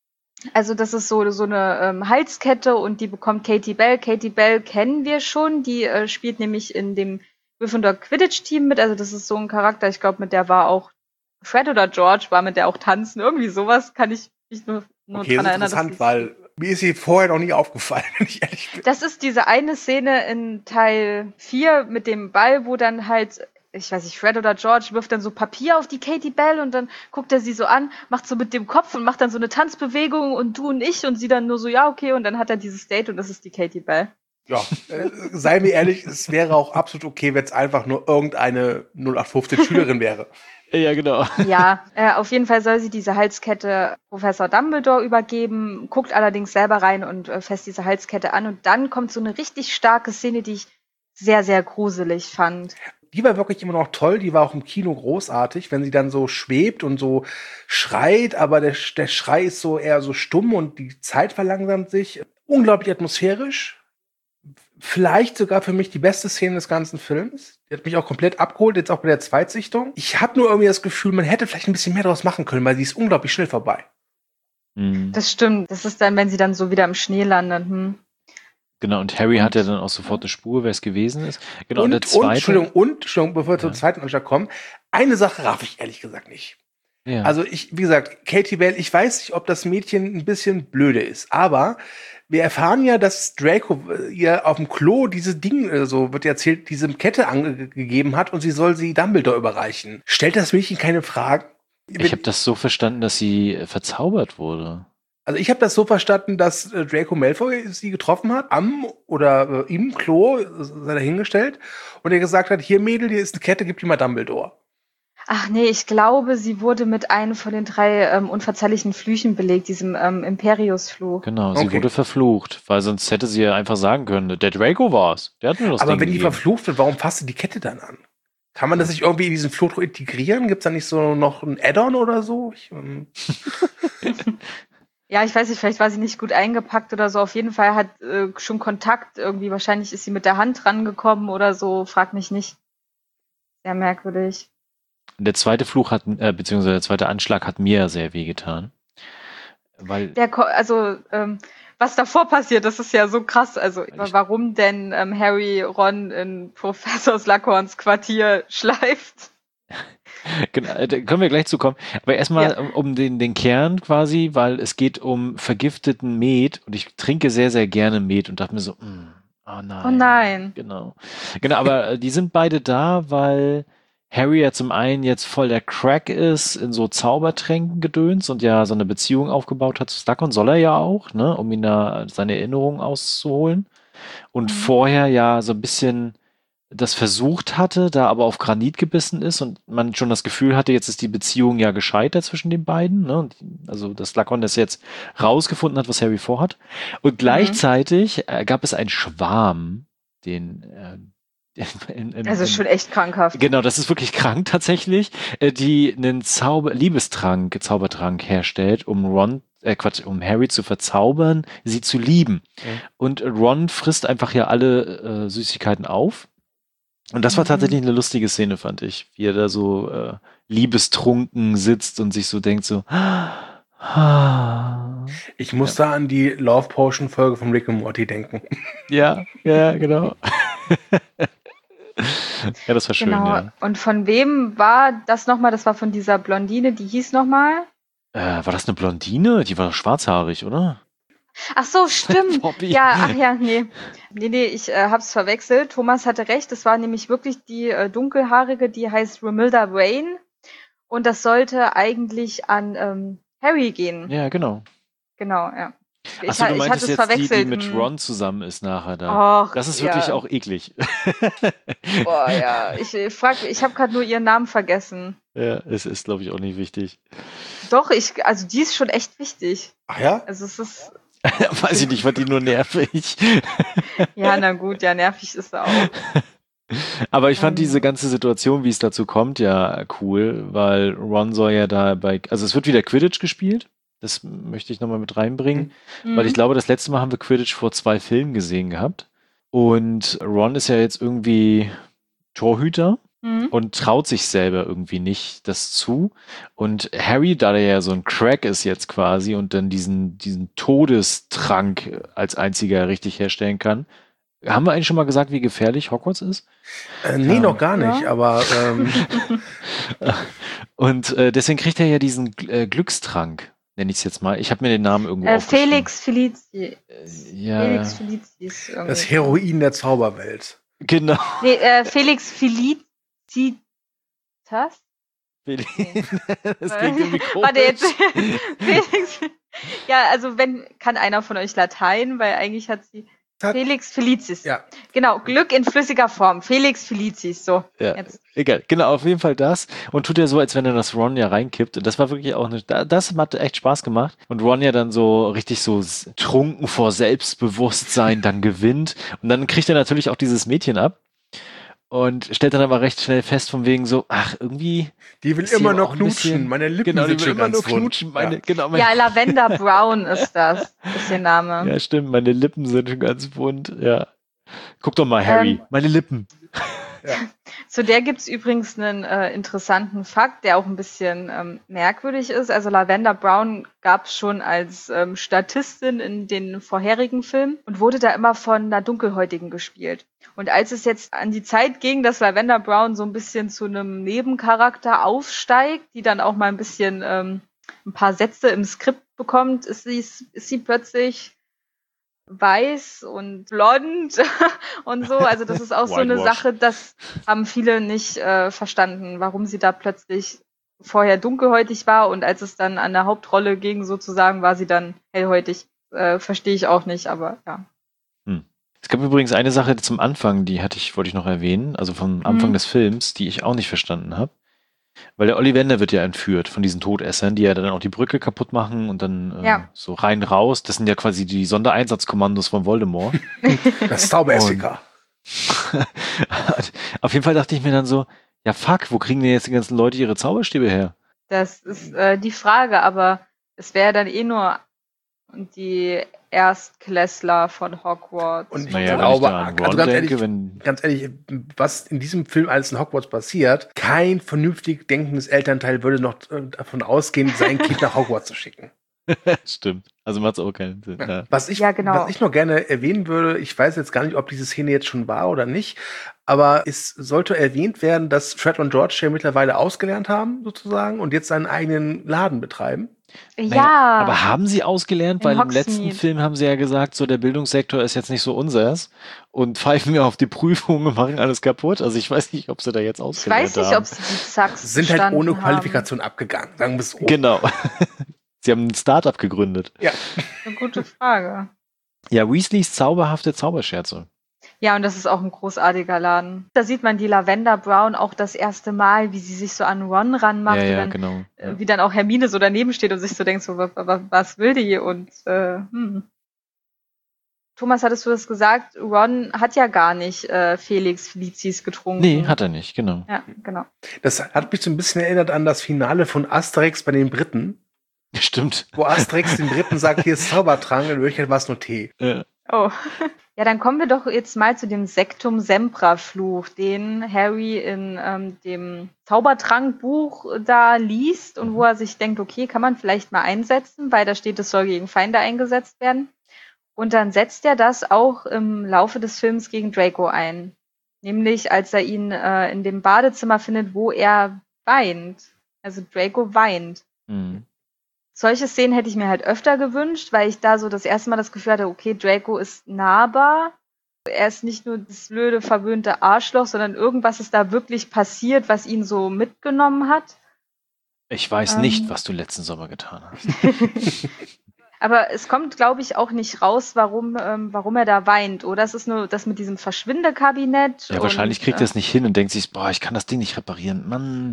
A: also das ist so, so eine ähm, Halskette und die bekommt Katie Bell. Katie Bell kennen wir schon. Die äh, spielt nämlich in dem Gryffindor Quidditch-Team mit. Also das ist so ein Charakter, ich glaube, mit der war auch Fred oder George, war mit der auch tanzen. Irgendwie sowas kann ich mich nur Nur
C: okay, das ist interessant, dass weil mir ist sie vorher noch nie aufgefallen, wenn ich ehrlich bin.
A: Das ist diese eine Szene in Teil vier mit dem Ball, wo dann halt, ich weiß nicht, Fred oder George wirft dann so Papier auf die Katie Bell und dann guckt er sie so an, macht so mit dem Kopf und macht dann so eine Tanzbewegung und du und ich und sie dann nur so, ja, okay, und dann hat er dieses Date und das ist die Katie Bell.
C: Ja, äh, sei mir ehrlich, es wäre auch absolut okay, wenn es einfach nur irgendeine null acht fünfzehn Schülerin wäre.
B: Ja, genau.
A: Ja, äh, auf jeden Fall soll sie diese Halskette Professor Dumbledore übergeben, guckt allerdings selber rein und äh, fasst diese Halskette an und dann kommt so eine richtig starke Szene, die ich sehr, sehr gruselig fand.
C: Die war wirklich immer noch toll, die war auch im Kino großartig, wenn sie dann so schwebt und so schreit, aber der, der Schrei ist so eher so stumm und die Zeit verlangsamt sich. Unglaublich atmosphärisch. Vielleicht sogar für mich die beste Szene des ganzen Films. Die hat mich auch komplett abgeholt, jetzt auch bei der Zweitsichtung. Ich habe nur irgendwie das Gefühl, man hätte vielleicht ein bisschen mehr daraus machen können, weil sie ist unglaublich schnell vorbei.
B: Mhm.
A: Das stimmt. Das ist dann, wenn sie dann so wieder im Schnee landet. Hm.
B: Genau, und Harry hat ja dann auch sofort eine Spur, wer es gewesen ist. Genau,
C: und,
B: und der zweite.
C: Und, Entschuldigung, und, Entschuldigung, bevor wir ja. zum zweiten Anschlag kommen, eine Sache raff ich ehrlich gesagt nicht.
B: Ja.
C: Also ich, wie gesagt, Katie Bell, ich weiß nicht, ob das Mädchen ein bisschen blöde ist, aber wir erfahren ja, dass Draco ihr auf dem Klo dieses Ding, so wird erzählt, diese Kette angegeben hat und sie soll sie Dumbledore überreichen. Stellt das Mädchen keine Fragen?
B: Ich habe das so verstanden, dass sie verzaubert wurde.
C: Also ich habe das so verstanden, dass äh, Draco Malfoy sie getroffen hat, am oder äh, im Klo, sei dahingestellt, und er gesagt hat, hier Mädel, hier ist eine Kette, gib die mal Dumbledore.
A: Ach nee, ich glaube, sie wurde mit einem von den drei ähm, unverzeihlichen Flüchen belegt, diesem ähm, Imperius-Fluch.
B: Genau, sie
C: Okay.
B: wurde verflucht, weil sonst hätte sie ja einfach sagen können, der Draco war's. Der hat mir das
C: Aber
B: Ding
C: wenn die
B: gegeben.
C: verflucht wird, warum fasst du die Kette dann an? Kann man das nicht irgendwie in diesen Fluch integrieren? Gibt es da nicht so noch ein Add-on oder so? Ich, ähm
A: Ja, ich weiß nicht, vielleicht war sie nicht gut eingepackt oder so. Auf jeden Fall hat äh, schon Kontakt irgendwie. Wahrscheinlich ist sie mit der Hand rangekommen oder so. Frag mich nicht. Sehr merkwürdig.
B: Der zweite Fluch hat, äh, beziehungsweise der zweite Anschlag hat mir sehr wehgetan. Weil,
A: Der, Ko- also, ähm, was davor passiert, das ist ja so krass. Also,
B: Ich-
A: warum denn ähm, Harry Ron in Professor Slughorns Quartier schleift?
B: genau, äh, da können wir gleich zu kommen. Aber erstmal
A: Ja.
B: um, um den, den Kern quasi, weil es geht um vergifteten Met und ich trinke sehr, sehr gerne Met und dachte mir so, mm, oh nein.
A: Oh nein.
B: Genau. Genau, aber äh, die sind beide da, weil Harry ja zum einen jetzt voll der Crack ist in so Zaubertränken gedöns und ja so eine Beziehung aufgebaut hat zu Slughorn, soll er ja auch, ne, um ihn da seine Erinnerungen auszuholen. Und
A: Mhm.
B: vorher ja so ein bisschen das versucht hatte, da aber auf Granit gebissen ist und man schon das Gefühl hatte, jetzt ist die Beziehung ja gescheitert zwischen den beiden. Ne? Und also, dass Slughorn das jetzt rausgefunden hat, was Harry vorhat. Und gleichzeitig äh, gab es einen Schwarm, den äh, in, in,
A: Also
B: in,
A: schon echt krankhaft.
B: Genau, das ist wirklich krank tatsächlich, äh, die einen Zauber Liebestrank, Zaubertrank herstellt, um Ron, äh Quatsch, um Harry zu verzaubern, sie zu lieben.
C: Mhm.
B: Und Ron frisst einfach ja alle äh, Süßigkeiten auf. Und das war
A: Mhm.
B: tatsächlich eine lustige Szene, fand ich, wie er da so äh, liebestrunken sitzt und sich so denkt so, ah.
C: Ich muss da an die Love Potion Folge von Rick und Morty denken.
B: Ja, ja, genau. Ja, das war schön,
A: Genau.
B: ja.
A: Und von wem war das nochmal? Das war von dieser Blondine, die hieß nochmal?
B: Äh, war das eine Blondine? Die war doch schwarzhaarig, oder?
A: Ach so, stimmt.
B: Bobby.
A: Ja, ach ja, nee. Nee, nee, ich äh, hab's verwechselt. Thomas hatte recht. Das war nämlich wirklich die äh, dunkelhaarige, die heißt Romilda Wayne. Und das sollte eigentlich an ähm, Harry gehen.
B: Ja, genau.
A: Genau, ja. Ich,
B: Achso, du
A: ich hatte
B: meintest
A: es
B: jetzt
A: verwechselt.
B: die, die mit
A: hm.
B: Ron zusammen ist nachher da.
A: Och,
B: Das ist wirklich
A: ja.
B: auch eklig.
A: Boah, ja. Ich, ich frag, ich habe gerade nur ihren Namen vergessen.
B: Ja, es ist, glaube ich, auch nicht wichtig.
A: Doch, ich, also die ist schon echt wichtig.
C: Ach ja?
A: Also es ist,
B: Weiß ich nicht, fand die nur nervig.
A: ja, na gut, ja, nervig ist er auch.
B: Aber ich fand
A: Ähm.
B: diese ganze Situation, wie es dazu kommt, ja cool, weil Ron soll ja da bei, also es wird wieder Quidditch gespielt. Das möchte ich nochmal mit reinbringen,
A: Mhm.
B: weil ich glaube, das letzte Mal haben wir Quidditch vor zwei Filmen gesehen gehabt. Und Ron ist ja jetzt irgendwie Torhüter
A: Mhm.
B: und traut sich selber irgendwie nicht das zu. Und Harry, da der ja so ein Crack ist jetzt quasi und dann diesen, diesen Todestrank als einziger richtig herstellen kann. Haben wir eigentlich schon mal gesagt, wie gefährlich Hogwarts ist?
C: Äh, nee,
B: Ja.
C: noch gar nicht,
A: Ja.
C: aber ähm,
B: Und äh, deswegen kriegt er ja diesen äh, Glückstrank, nenne ich es jetzt mal. Ich habe mir den Namen irgendwo
A: Äh,
B: aufgeschrieben.
A: Felix Felici.
B: Äh, ja,
A: Felix Felicis. irgendwie.
C: das Heroin der Zauberwelt.
B: genau.
A: Nee, äh, Felix Felicitas?
B: Felix.
A: Nee.
B: Das klingt irgendwie komisch.
A: Warte jetzt. Felix. Ja, also wenn, kann einer von euch Latein, weil eigentlich hat sie
C: Hat-
A: Felix Felicis.
C: Ja.
A: Genau, Glück in flüssiger Form. Felix Felicis, so.
B: Ja,
A: Jetzt.
B: egal. Genau, auf jeden Fall das. Und tut ja so, als wenn er das Ron ja reinkippt. Und das war wirklich auch eine, da- das hat echt Spaß gemacht. Und Ron ja dann so richtig so s- trunken vor Selbstbewusstsein dann gewinnt. Und dann kriegt er natürlich auch dieses Mädchen ab. Und stellt dann aber recht schnell fest von wegen so, ach, irgendwie.
C: Die will
B: Ist hier
C: immer
B: aber
C: nur
B: auch ein
C: knutschen.
B: bisschen-
C: Meine Lippen
B: Genau, die
C: sind
B: will
C: schon
B: immer
C: ganz
B: nur
C: wund.
B: knutschen. Meine,
C: Ja.
B: genau, meine,
A: Ja, Lavender Brown ist das. Ist ihr Name.
B: ja, stimmt, meine Lippen sind schon ganz bunt. Ja. Guck doch mal, Harry.
A: Ähm,
B: meine Lippen.
A: Zu der gibt's übrigens einen äh, interessanten Fakt, der auch ein bisschen ähm, merkwürdig ist. Also Lavender Brown gab's schon als ähm, Statistin in den vorherigen Filmen und wurde da immer von einer Dunkelhäutigen gespielt. Und als es jetzt an die Zeit ging, dass Lavender Brown so ein bisschen zu einem Nebencharakter aufsteigt, die dann auch mal ein bisschen ähm, ein paar Sätze im Skript bekommt, ist sie, ist sie plötzlich weiß und blond und so. Also das ist auch so eine
B: Whitewash.
A: Sache, das haben viele nicht äh, verstanden, warum sie da plötzlich vorher dunkelhäutig war und als es dann an der Hauptrolle ging, sozusagen, war sie dann hellhäutig. Äh, verstehe ich auch nicht, aber ja.
B: Es gab übrigens eine Sache zum Anfang, die hatte ich, wollte ich noch erwähnen, also vom Anfang
A: Mhm.
B: des Films, die ich auch nicht verstanden habe. Weil der Ollivander wird ja entführt von diesen Todessern, die ja dann auch die Brücke kaputt machen und dann äh,
A: Ja.
B: so rein raus. Das sind ja quasi die Sondereinsatzkommandos von Voldemort.
C: Das Zauberessiker.
B: Auf jeden Fall dachte ich mir dann so, ja fuck, wo kriegen denn jetzt die ganzen Leute ihre Zauberstäbe her?
A: Das ist äh, die Frage, aber es wäre dann eh nur die Erstklässler von Hogwarts.
C: Und ich
B: Naja,
C: glaube,
B: wenn ich da an Ron
C: also ganz,
B: denke,
C: ehrlich,
B: wenn-
C: ganz ehrlich, was in diesem Film alles in Hogwarts passiert, kein vernünftig denkendes Elternteil würde noch äh, davon ausgehen, sein Kind nach Hogwarts zu schicken.
B: Stimmt. Also macht es auch keinen Sinn. Ja.
C: Was, ich,
A: Ja, genau.
C: was ich noch gerne erwähnen würde, ich weiß jetzt gar nicht, ob diese Szene jetzt schon war oder nicht, aber es sollte erwähnt werden, dass Fred und George ja mittlerweile ausgelernt haben, sozusagen, und jetzt seinen eigenen Laden betreiben.
A: Ja,
B: Naja, aber haben sie ausgelernt?
A: In
B: Weil im
A: Hogsmeade.
B: letzten Film haben sie ja gesagt, so der Bildungssektor ist jetzt nicht so unseres und pfeifen wir auf die Prüfung und machen alles kaputt. Also ich weiß nicht, ob sie da jetzt
A: ich
B: ausgelernt
A: weiß nicht,
B: haben.
A: ob sie die Zacks
C: Sind halt ohne
A: bestanden
C: Qualifikation abgegangen, sagen wir es so.
B: Genau. Sie haben ein Startup gegründet.
C: Ja.
A: haben. Eine gute Frage.
B: Ja, Weasleys zauberhafte Zauberscherze.
A: Ja, und das ist auch ein großartiger Laden. Da sieht man die Lavender Brown auch das erste Mal, wie sie sich so an Ron ranmacht.
B: Ja,
A: und
B: ja,
A: dann,
B: genau.
A: äh, wie dann auch Hermine so daneben steht und sich so denkt, so, was, was will die? Und äh, hm. Thomas, hattest du das gesagt? Ron hat ja gar nicht äh, Felix Felicis getrunken.
B: Nee, hat er nicht, genau.
A: Ja, genau.
C: Das hat mich so ein bisschen erinnert an das Finale von Asterix bei den Briten,
B: Stimmt.
C: wo Asterix den Briten sagt, hier ist Zaubertrank, in Wirklichkeit war es nur Tee.
B: Äh,
A: Oh. Ja, dann kommen wir doch jetzt mal zu dem Sectum Sempra Fluch, den Harry in ähm, dem Zaubertrankbuch da liest und wo er sich denkt, okay, kann man vielleicht mal einsetzen, weil da steht, es soll gegen Feinde eingesetzt werden. Und dann setzt er das auch im Laufe des Films gegen Draco ein. Nämlich, als er ihn äh, in dem Badezimmer findet, wo er weint. Also Draco weint.
B: mh.
A: Solche Szenen hätte ich mir halt öfter gewünscht, weil ich da so das erste Mal das Gefühl hatte, okay, Draco ist nahbar. Er ist nicht nur das blöde, verwöhnte Arschloch, sondern irgendwas ist da wirklich passiert, was ihn so mitgenommen hat.
B: Ich weiß
A: Ähm.
B: nicht, was du letzten Sommer getan hast.
A: Aber es kommt, glaube ich, auch nicht raus, warum, ähm, warum er da weint. Oder es ist nur das mit diesem Verschwindekabinett.
B: Ja, wahrscheinlich
A: und,
B: kriegt
A: äh,
B: er es nicht hin und denkt sich, boah, ich kann das Ding nicht reparieren. Mann.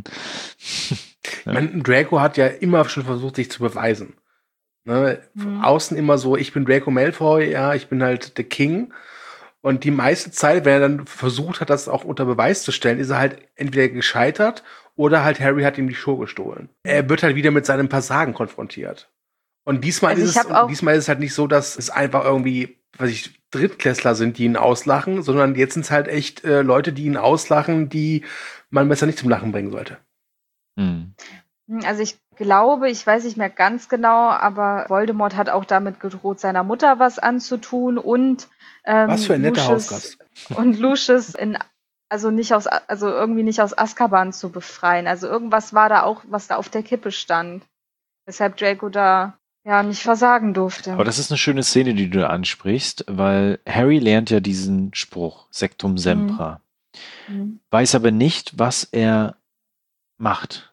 C: Ich meine, Draco hat ja immer schon versucht, sich zu beweisen. Ne? Von
A: Mhm.
C: außen immer so, ich bin Draco Malfoy, ja, ich bin halt der King. Und die meiste Zeit, wenn er dann versucht hat, das auch unter Beweis zu stellen, ist er halt entweder gescheitert oder halt Harry hat ihm die Show gestohlen. Er wird halt wieder mit seinem Versagen konfrontiert. Und diesmal,
A: Also
C: ist
A: ich
C: es,
A: hab auch-
C: und diesmal ist es halt nicht so, dass es einfach irgendwie, weiß ich, Drittklässler sind, die ihn auslachen, sondern jetzt sind es halt echt äh, Leute, die ihn auslachen, die man besser nicht zum Lachen bringen sollte.
B: Hm.
A: Also ich glaube, ich weiß nicht mehr ganz genau, aber Voldemort hat auch damit gedroht, seiner Mutter was anzutun und ähm,
C: Was für ein netter
A: Lucius-
C: Hausgast.
A: und Lucius in also nicht aus also irgendwie nicht aus Azkaban zu befreien. Also irgendwas war da auch, was da auf der Kippe stand. Weshalb Draco da ja nicht versagen durfte.
B: Aber das ist eine schöne Szene, die du da ansprichst, weil Harry lernt ja diesen Spruch, Sectum Sempra,
A: Mhm.
B: weiß aber nicht, was er macht.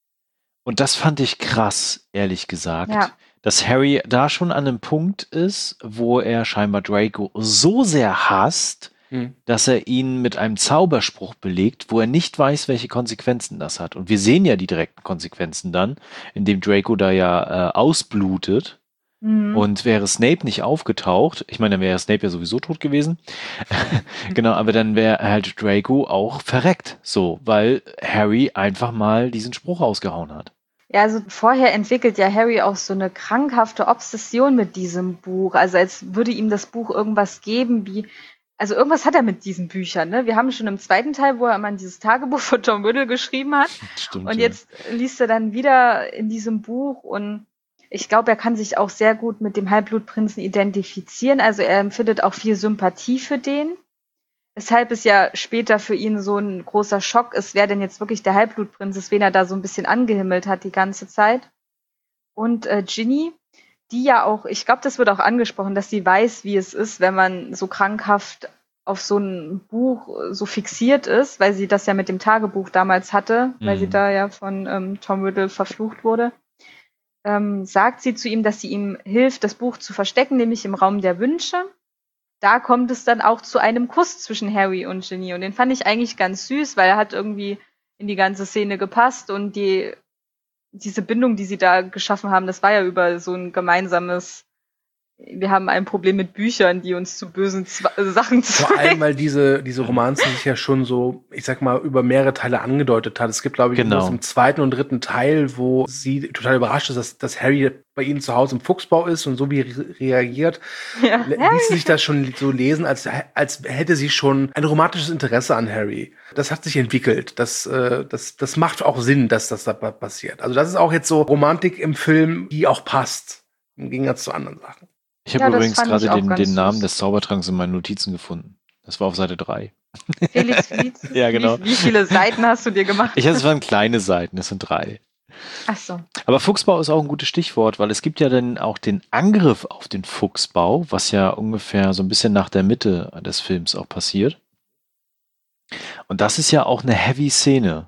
B: Und das fand ich krass, ehrlich gesagt,
A: Ja.
B: dass Harry da schon an einem Punkt ist, wo er scheinbar Draco so sehr hasst,
C: Hm.
B: dass er ihn mit einem Zauberspruch belegt, wo er nicht weiß, welche Konsequenzen das hat. Und wir sehen ja die direkten Konsequenzen dann, indem Draco da ja äh, ausblutet.
A: Mhm.
B: Und wäre Snape nicht aufgetaucht, ich meine, dann wäre Snape ja sowieso tot gewesen. Genau, aber dann wäre halt Draco auch verreckt. So, weil Harry einfach mal diesen Spruch ausgehauen hat.
A: Ja, also vorher entwickelt ja Harry auch so eine krankhafte Obsession mit diesem Buch. Also als würde ihm das Buch irgendwas geben, wie, also irgendwas hat er mit diesen Büchern, ne? Wir haben schon im zweiten Teil, wo er immer dieses Tagebuch von Tom Riddle geschrieben hat.
B: Stimmt.
A: Und
B: ja.
A: jetzt liest er dann wieder in diesem Buch und ich glaube, er kann sich auch sehr gut mit dem Halbblutprinzen identifizieren. Also er empfindet auch viel Sympathie für den. Weshalb es ja später für ihn so ein großer Schock ist, wer denn jetzt wirklich der Halbblutprinz ist, wen er da so ein bisschen angehimmelt hat die ganze Zeit. Und äh, Ginny, die ja auch, ich glaube, das wird auch angesprochen, dass sie weiß, wie es ist, wenn man so krankhaft auf so ein Buch so fixiert ist, weil sie das ja mit dem Tagebuch damals hatte, weil
B: Mhm.
A: sie da ja von ähm, Tom Riddle verflucht wurde. Ähm, sagt sie zu ihm, dass sie ihm hilft, das Buch zu verstecken, nämlich im Raum der Wünsche. Da kommt es dann auch zu einem Kuss zwischen Harry und Ginny. Und den fand ich eigentlich ganz süß, weil er hat irgendwie in die ganze Szene gepasst und die diese Bindung, die sie da geschaffen haben, das war ja über so ein gemeinsames, wir haben ein Problem mit Büchern, die uns zu bösen Zwa- Sachen
C: Vor allem, weil diese, diese Romanzen sich ja schon so, ich sag mal, über mehrere Teile angedeutet hat. Es gibt, glaube ich,
B: Genau.
C: im zweiten und dritten Teil, wo sie total überrascht ist, dass, dass Harry bei ihnen zu Hause im Fuchsbau ist und so wie re- reagiert,
A: Ja.
C: l- ließ sich das schon so lesen, als, als hätte sie schon ein romantisches Interesse an Harry. Das hat sich entwickelt. Das, äh, das, das macht auch Sinn, dass das da pa- passiert. Also das ist auch jetzt so Romantik im Film, die auch passt. Im Gegensatz zu anderen Sachen.
B: Ich habe
A: Ja, das
B: übrigens
A: fand ich
B: gerade
A: auch
B: den,
A: ganz
B: den Namen
A: süß.
B: des Zaubertranks in meinen Notizen gefunden. Das war auf Seite drei.
A: Felix Flietz,
B: Ja, genau.
A: wie, wie viele Seiten hast du dir gemacht?
B: Ich es waren kleine Seiten, es sind drei.
A: Ach so.
B: Aber Fuchsbau ist auch ein gutes Stichwort, weil es gibt ja dann auch den Angriff auf den Fuchsbau, was ja ungefähr so ein bisschen nach der Mitte des Films auch passiert. Und das ist ja auch eine Heavy-Szene,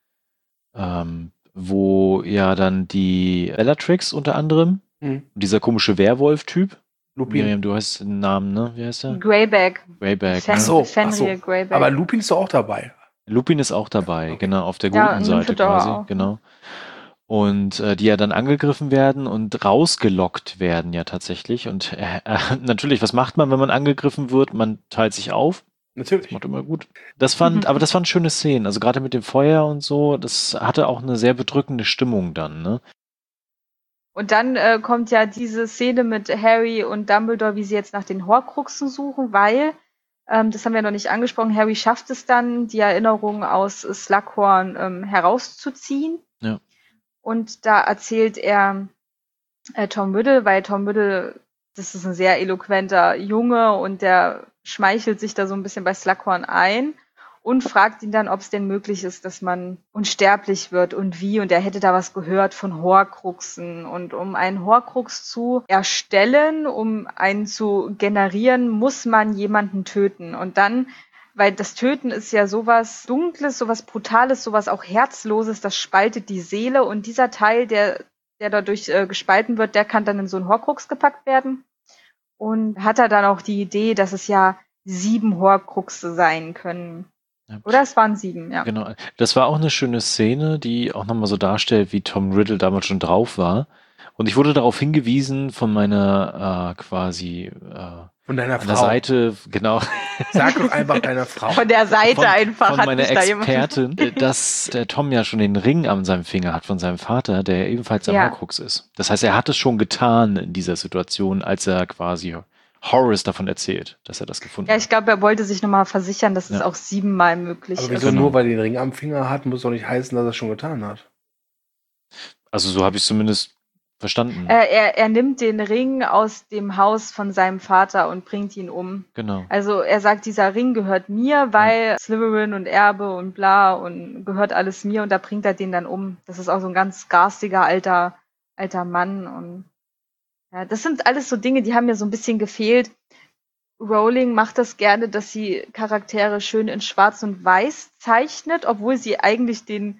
B: ähm, wo ja dann die Bellatrix unter anderem,
C: Mhm.
B: dieser komische Werwolf-Typ,
C: Lupin.
B: Miriam, du hast den Namen, ne? Wie heißt der?
A: Greyback.
B: Greyback.
A: Fen
C: Ach
B: Ne?
C: so, ach
A: Fenrir
C: so.
A: Greyback.
C: Aber Lupin ist doch auch dabei.
B: Lupin ist auch dabei,
C: Okay.
B: genau, auf der
A: Ja,
B: guten
A: und
B: Seite
A: Nymphadora
B: quasi,
A: auch.
B: genau. Und äh, die ja dann angegriffen werden und rausgelockt werden ja tatsächlich. Und äh, äh, natürlich, was macht man, wenn man angegriffen wird? Man teilt sich auf.
C: Natürlich.
B: Macht immer gut. Das fand, aber das waren schöne Szenen. Also gerade mit dem Feuer und so, das hatte auch eine sehr bedrückende Stimmung dann, ne?
A: Und dann äh, kommt ja diese Szene mit Harry und Dumbledore, wie sie jetzt nach den Horcruxen suchen, weil, ähm, das haben wir noch nicht angesprochen, Harry schafft es dann, die Erinnerungen aus Slughorn ähm, herauszuziehen.
B: Ja.
A: Und da erzählt er äh, Tom Riddle, weil Tom Riddle, das ist ein sehr eloquenter Junge und der schmeichelt sich da so ein bisschen bei Slughorn ein und fragt ihn dann, ob es denn möglich ist, dass man unsterblich wird und wie. Und er hätte da was gehört von Horcruxen. Und um einen Horcrux zu erstellen, um einen zu generieren, muss man jemanden töten. Und dann, weil das Töten ist ja sowas Dunkles, sowas Brutales, sowas auch Herzloses, das spaltet die Seele. Und dieser Teil, der, der dadurch äh, gespalten wird, der kann dann in so einen Horcrux gepackt werden. Und hat er dann auch die Idee, dass es ja sieben Horcruxe sein können.
B: Ja.
A: Oder es waren sieben, ja.
B: Genau. Das war auch eine schöne Szene, die auch nochmal so darstellt, wie Tom Riddle damals schon drauf war. Und ich wurde darauf hingewiesen von meiner äh, quasi äh,
C: Von deiner
B: an der
C: Frau.
B: Seite, genau,
C: Sag doch einfach deiner Frau.
A: Von der Seite
B: von,
A: einfach
B: von
A: hat
B: meiner
A: mich da jemand.
B: Expertin, äh, dass der Tom ja schon den Ring an seinem Finger hat von seinem Vater, der ebenfalls ein
A: Ja.
B: Horcrux ist. Das heißt, er hat es schon getan in dieser Situation, als er quasi Horace davon erzählt, dass er das gefunden
A: Ja,
B: hat.
A: ich glaube, er wollte sich nochmal versichern, dass es
B: Ja.
A: auch siebenmal möglich
C: Aber
A: ist.
C: wieso
B: Genau.
C: nur, weil er den Ring am Finger hat, muss doch nicht heißen, dass er es schon getan hat.
B: Also so habe ich es zumindest verstanden.
A: Äh, er, er nimmt den Ring aus dem Haus von seinem Vater und bringt ihn um.
B: Genau.
A: Also er sagt, dieser Ring gehört mir, weil Slytherin und Erbe und bla und gehört alles mir und da bringt er den dann um. Das ist auch so ein ganz garstiger alter alter Mann und ja, das sind alles so Dinge, die haben mir so ein bisschen gefehlt. Rowling macht das gerne, dass sie Charaktere schön in Schwarz und Weiß zeichnet, obwohl sie eigentlich den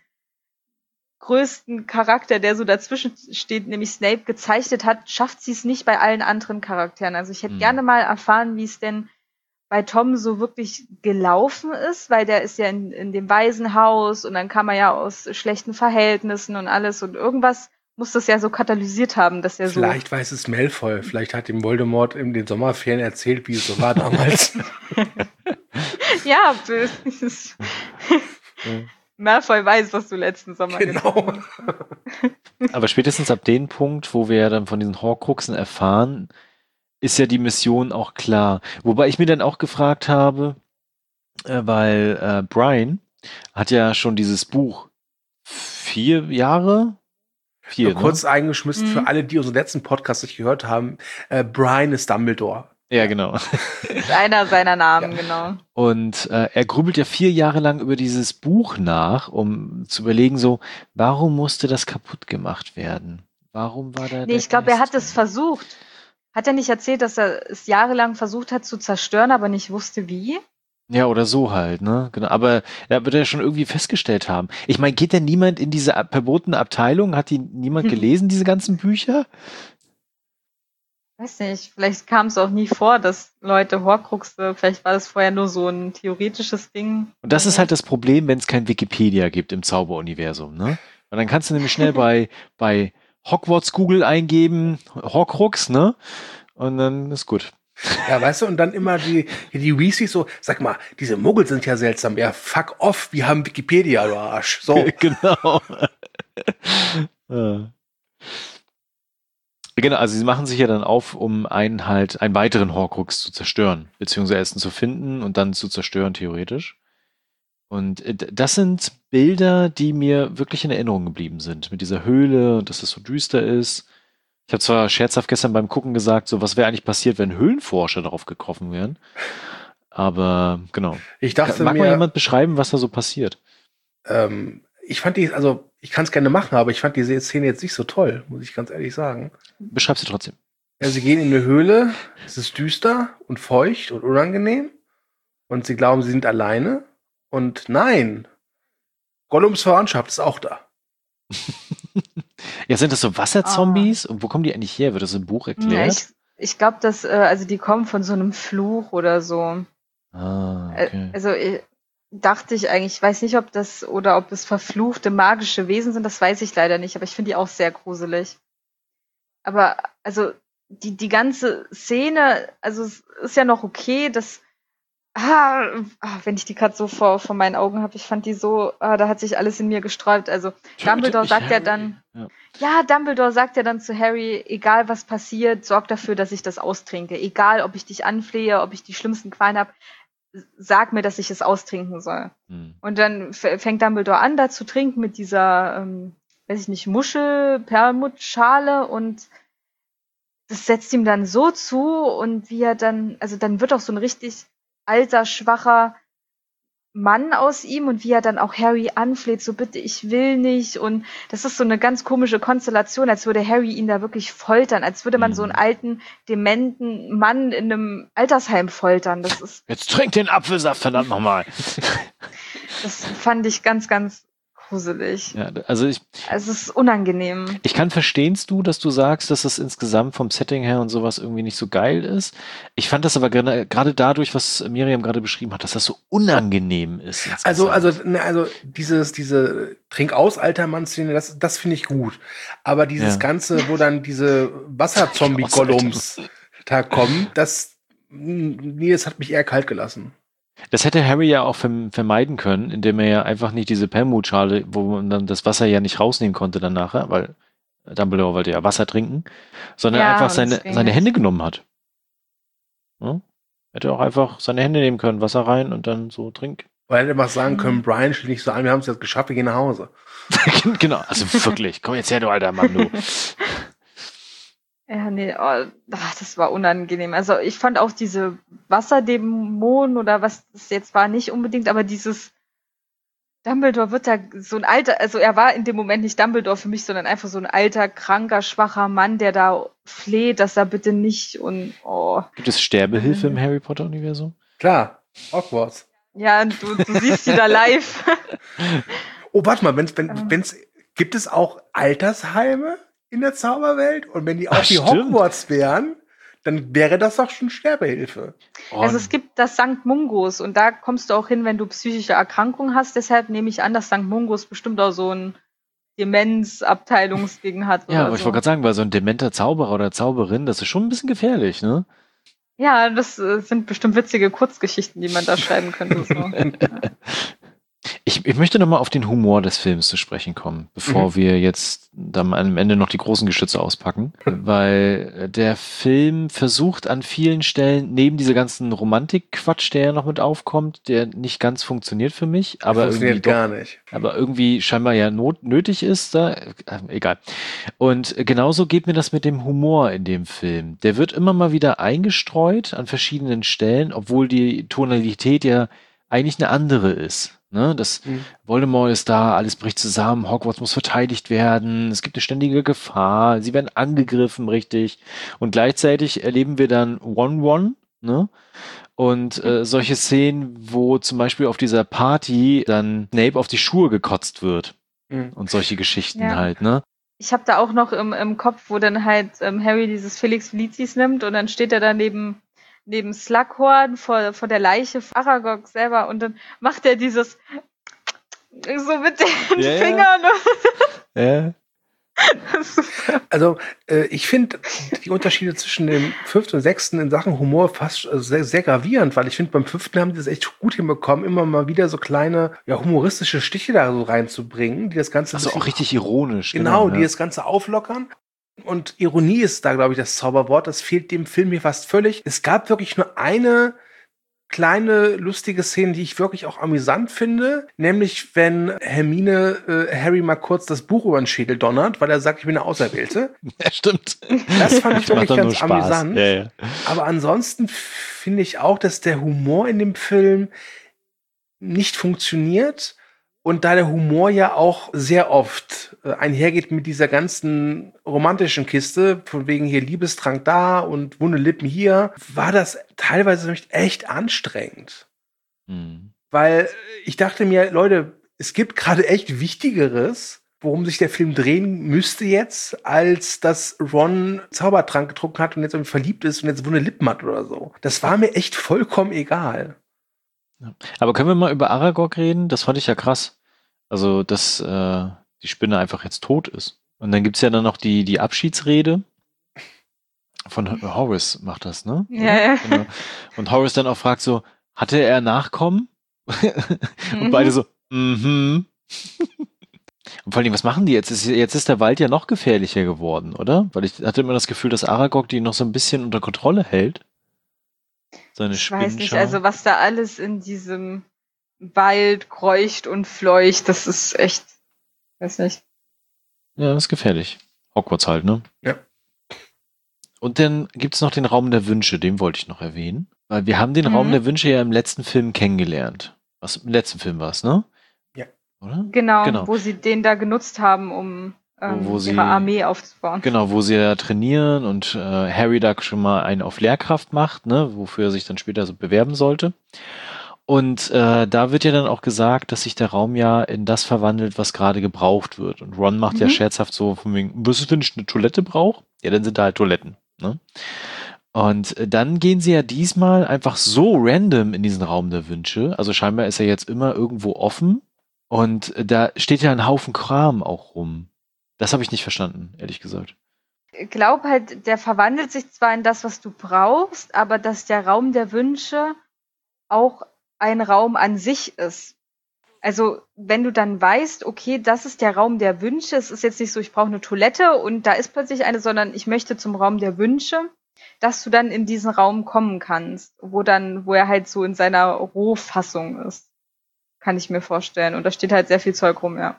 A: größten Charakter, der so dazwischen steht, nämlich Snape, gezeichnet hat, schafft sie es nicht bei allen anderen Charakteren. Also ich hätte
B: Hm.
A: gerne mal erfahren, wie es denn bei Tom so wirklich gelaufen ist, weil der ist ja in, in dem Waisenhaus und dann kam er ja aus schlechten Verhältnissen und alles und irgendwas muss das ja so katalysiert haben, dass er so...
C: Vielleicht weiß es Malfoy. Vielleicht hat ihm Voldemort in den Sommerferien erzählt, wie es so war damals.
A: Ja, böse. Malfoy weiß, was du letzten Sommer
C: Genau.
B: Aber spätestens ab dem Punkt, wo wir dann von diesen Horcruxen erfahren, ist ja die Mission auch klar. Wobei ich mir dann auch gefragt habe, äh, weil äh, Brian hat ja schon dieses Buch vier Jahre? Vier,
C: Nur kurz eingeschmissen
A: Mhm.
C: für alle, die unseren letzten Podcast nicht gehört haben. Äh, Brian ist Dumbledore.
B: ne? Ja, genau.
A: ist einer seiner Namen,
C: Ja.
A: genau.
B: Und äh, er grübelt ja vier Jahre lang über dieses Buch nach, um zu überlegen, so, warum musste das kaputt gemacht werden? Warum war da
A: Nee,
B: der
A: ich glaube, er
B: Geist
A: hat es
B: drin?
A: versucht. Hat er nicht erzählt, dass er es jahrelang versucht hat zu zerstören, aber nicht wusste wie?
B: Ja, oder so halt, ne? Genau. Aber da wird er schon irgendwie festgestellt haben. Ich meine, geht denn niemand in diese ab- verbotene Abteilung? Hat die niemand gelesen, diese ganzen Bücher?
A: weiß nicht, vielleicht kam es auch nie vor, dass Leute Horcruxe, vielleicht war das vorher nur so ein theoretisches Ding.
B: Und das ist halt das Problem, wenn es kein Wikipedia gibt im Zauberuniversum, ne? Und dann kannst du nämlich schnell bei, bei Hogwarts Google eingeben, Horcrux, ne? Und dann ist gut.
C: Ja, weißt du, und dann immer die, die Weasleys so, sag mal, diese Muggel sind ja seltsam. Ja, fuck off, wir haben Wikipedia, du Arsch. So.
B: Genau. Ja. Genau, also sie machen sich ja dann auf, um einen halt, einen weiteren Horcrux zu zerstören, beziehungsweise erst zu finden und dann zu zerstören, theoretisch. Und äh, das sind Bilder, die mir wirklich in Erinnerung geblieben sind. Mit dieser Höhle und dass es so düster ist. Ich habe zwar scherzhaft gestern beim Gucken gesagt, so was wäre eigentlich passiert, wenn Höhlenforscher darauf getroffen wären. Aber genau.
C: Ich dachte
B: Mag
C: mir,
B: mal jemand beschreiben, was da so passiert?
C: Ähm, ich fand die, also ich kann es gerne machen, aber ich fand diese Szene jetzt nicht so toll, muss ich ganz ehrlich sagen.
B: Beschreib sie trotzdem.
C: Ja, sie gehen in eine Höhle, es ist düster und feucht und unangenehm und sie glauben, sie sind alleine. Und nein, Gollums Verwandtschaft ist auch da.
B: Ja, sind das so Wasserzombies? Und wo kommen die eigentlich her? Wird das im Buch erklärt?
A: Ja, ich ich glaube, dass, äh, also die kommen von so einem Fluch oder so.
B: Ah,
A: Äh,
B: okay.
A: Also äh, dachte ich eigentlich, ich weiß nicht, ob das oder ob es verfluchte magische Wesen sind, das weiß ich leider nicht, aber ich finde die auch sehr gruselig. Aber also die, die ganze Szene, also es ist ja noch okay, dass ah, ah, wenn ich die gerade so vor, vor meinen Augen habe, ich fand die so, ah, da hat sich alles in mir gesträubt. Also Dumbledore
B: mich,
A: sagt ja
B: Harry.
A: dann,
B: Ja.
A: ja, Dumbledore sagt ja dann zu Harry, egal was passiert, sorg dafür, dass ich das austrinke. Egal, ob ich dich anflehe, ob ich die schlimmsten Qualen habe, sag mir, dass ich es austrinken soll.
B: Hm.
A: Und dann f- fängt Dumbledore an, da zu trinken mit dieser, ähm, weiß ich nicht, Muschel, Perlmuttschale und das setzt ihm dann so zu und wie er dann, also dann wird auch so ein richtig alter, schwacher Mann aus ihm und wie er dann auch Harry anfleht, so bitte, ich will nicht und das ist so eine ganz komische Konstellation, als würde Harry ihn da wirklich foltern, als würde man
B: Mhm.
A: so einen alten, dementen Mann in einem Altersheim foltern. Das ist,
B: Jetzt trink den Apfelsaft, verdammt nochmal.
A: das fand ich ganz, ganz gruselig.
B: Ja, also ich,
A: Also es ist unangenehm.
B: ich kann verstehenst du, dass du sagst, dass es insgesamt vom Setting her und sowas irgendwie nicht so geil ist. Ich fand das aber gerade gerade dadurch, was Miriam gerade beschrieben hat, dass das so unangenehm ist.
C: Also,
B: insgesamt.
C: also, ne, also dieses, diese Trink-aus-Alter-Mann-Szene, das, das finde ich gut. Aber dieses
B: Ja.
C: Ganze, wo dann diese Wasserzombie-Gollums da kommen, das, nee, das hat mich eher kalt gelassen.
B: Das hätte Harry ja auch verm- vermeiden können, indem er ja einfach nicht diese Perlmutschale, wo man dann das Wasser ja nicht rausnehmen konnte dann nachher, weil Dumbledore wollte ja Wasser trinken, sondern
A: Ja,
B: einfach
A: das
B: seine,
A: ging
B: seine
A: nicht.
B: Hände genommen hat. Ja? Hätte auch einfach seine Hände nehmen können, Wasser rein und dann so trinken.
C: Weil er hätte mal sagen
A: Mhm.
C: können, Brian, stell dich so an, wir haben es jetzt geschafft, wir gehen nach Hause.
B: Genau, also wirklich, komm jetzt her, du alter Mann, du.
A: Ja, nee, oh, ach, das war unangenehm. Also ich fand auch diese Wasserdämonen oder was das jetzt war, nicht unbedingt, aber dieses Dumbledore wird da so ein alter, also er war in dem Moment nicht Dumbledore für mich, sondern einfach so ein alter, kranker, schwacher Mann, der da fleht, dass er bitte nicht und oh.
B: Gibt es Sterbehilfe im Harry Potter-Universum?
C: Klar, Hogwarts.
A: Ja, du, du siehst sie da live.
C: Oh, warte mal, wenn's, wenn,
A: Ähm.
C: wenn's, gibt es auch Altersheime in der Zauberwelt? Und wenn die auch
B: Ach,
C: wie
B: stimmt.
C: Hogwarts wären, dann wäre das doch schon Sterbehilfe.
B: Oh,
A: Also es gibt das Sankt Mungos und da kommst du auch hin, wenn du psychische Erkrankungen hast. Deshalb nehme ich an, dass Sankt Mungos bestimmt auch so ein Demenzabteilungsding hat.
B: ja,
A: oder
B: aber ich
A: so.
B: wollte gerade sagen, weil so ein dementer Zauberer oder Zauberin, das ist schon ein bisschen gefährlich, ne?
A: Ja, das äh, sind bestimmt witzige Kurzgeschichten, die man da schreiben könnte. So.
B: Ich, ich möchte nochmal auf den Humor des Films zu sprechen kommen, bevor
C: Mhm.
B: wir jetzt dann am Ende noch die großen Geschütze auspacken, weil der Film versucht an vielen Stellen, neben dieser ganzen Romantik-Quatsch, der ja noch mit aufkommt, der nicht ganz funktioniert für mich, aber irgendwie
C: Funktioniert
B: doch,
C: gar nicht.
B: aber irgendwie scheinbar ja not, nötig ist, da, äh, egal. Und genauso geht mir das mit dem Humor in dem Film. Der wird immer mal wieder eingestreut an verschiedenen Stellen, obwohl die Tonalität ja eigentlich eine andere ist. Ne? Das
C: Mhm.
B: Voldemort ist da, alles bricht zusammen, Hogwarts muss verteidigt werden, es gibt eine ständige Gefahr, sie werden angegriffen, richtig. Und gleichzeitig erleben wir dann One-One, ne? Und äh, solche Szenen, wo zum Beispiel auf dieser Party dann Snape auf die Schuhe gekotzt wird
C: Mhm.
B: und solche Geschichten
A: Ja.
B: halt, ne?
A: Ich habe da auch noch im, im Kopf, wo dann halt ähm, Harry dieses Felix Felicis nimmt und dann steht er da neben, neben Slughorn vor, vor der Leiche von Aragog selber und dann macht er dieses so mit den
B: Ja, ja.
A: Fingern.
B: Ja.
C: Also äh, ich finde die Unterschiede zwischen dem fünften und sechsten in Sachen Humor fast äh, sehr, sehr gravierend, weil ich finde, beim fünften haben die das echt gut hinbekommen, immer mal wieder so kleine, ja, humoristische Stiche da so reinzubringen, die das Ganze
B: Also
C: ein bisschen-
B: auch richtig ironisch.
C: genau, die
B: ja.
C: das Ganze auflockern. Und Ironie ist da, glaube ich, das Zauberwort. Das fehlt dem Film hier fast völlig. Es gab wirklich nur eine kleine lustige Szene, die ich wirklich auch amüsant finde, nämlich wenn Hermine äh, Harry mal kurz das Buch über den Schädel donnert, weil er sagt, ich bin eine Auserwählte.
B: Ja, stimmt.
C: Das fand ich
B: Das macht
C: wirklich
B: dann nur
C: ganz
B: Spaß.
C: amüsant.
B: Ja, ja.
C: Aber ansonsten finde ich auch, dass der Humor in dem Film nicht funktioniert. Und da der Humor ja auch sehr oft äh, einhergeht mit dieser ganzen romantischen Kiste, von wegen hier Liebestrank da und wunde Lippen hier, war das teilweise echt anstrengend.
B: Hm.
C: Weil ich dachte mir, Leute, es gibt gerade echt Wichtigeres, worum sich der Film drehen müsste jetzt, als dass Ron Zaubertrank getrunken hat und jetzt irgendwie verliebt ist und jetzt wunde Lippen hat oder so. Das war mir echt vollkommen egal.
B: Aber können wir mal über Aragog reden? Das fand ich ja krass. Also, dass äh, die Spinne einfach jetzt tot ist. Und dann gibt's ja dann noch die, die Abschiedsrede. Von Horace macht das, ne?
A: Ja, ja.
B: Genau. Und Horace dann auch fragt so, hatte er Nachkommen? Und
A: Mhm.
B: beide so, mhm. Und vor allem, was machen die jetzt? Ist, jetzt ist der Wald ja noch gefährlicher geworden, oder? Weil ich hatte immer das Gefühl, dass Aragog die noch so ein bisschen unter Kontrolle hält. Seine
A: Ich weiß nicht,
B: Spinnenschar.
A: also was da alles in diesem Wald kreucht und fleucht, das ist echt, weiß nicht.
B: Ja, das ist gefährlich. Hogwarts halt, ne?
C: Ja.
B: Und dann gibt's noch den Raum der Wünsche, den wollte ich noch erwähnen. Weil wir haben den
A: Mhm.
B: Raum der Wünsche ja im letzten Film kennengelernt. Was im letzten Film war es, ne?
C: Ja.
B: Oder?
A: Genau,
B: Genau.
A: wo sie den da genutzt haben, um ähm,
B: Wo- wo sie-
A: ihre Armee aufzubauen.
B: Genau, wo sie ja trainieren und äh, Harry da schon mal einen auf Lehrkraft macht, ne? Wofür er sich dann später so bewerben sollte. Und äh, da wird ja dann auch gesagt, dass sich der Raum ja in das verwandelt, was gerade gebraucht wird. Und Ron macht ja
A: Mhm.
B: scherzhaft so von wegen, was ist, wenn ich eine Toilette brauche? Ja, dann sind da halt Toiletten. Ne? Und äh, dann gehen sie ja diesmal einfach so random in diesen Raum der Wünsche. Also scheinbar ist er jetzt immer irgendwo offen. Und äh, da steht ja ein Haufen Kram auch rum. Das habe ich nicht verstanden, ehrlich gesagt.
A: Ich glaube halt, der verwandelt sich zwar in das, was du brauchst, aber dass der Raum der Wünsche auch ein Raum an sich ist. Also wenn du dann weißt, okay, das ist der Raum der Wünsche, es ist jetzt nicht so, ich brauche eine Toilette und da ist plötzlich eine, sondern ich möchte zum Raum der Wünsche, dass du dann in diesen Raum kommen kannst, wo dann, wo er halt so in seiner Rohfassung ist. Kann ich mir vorstellen. Und da steht halt sehr viel Zeug rum, ja.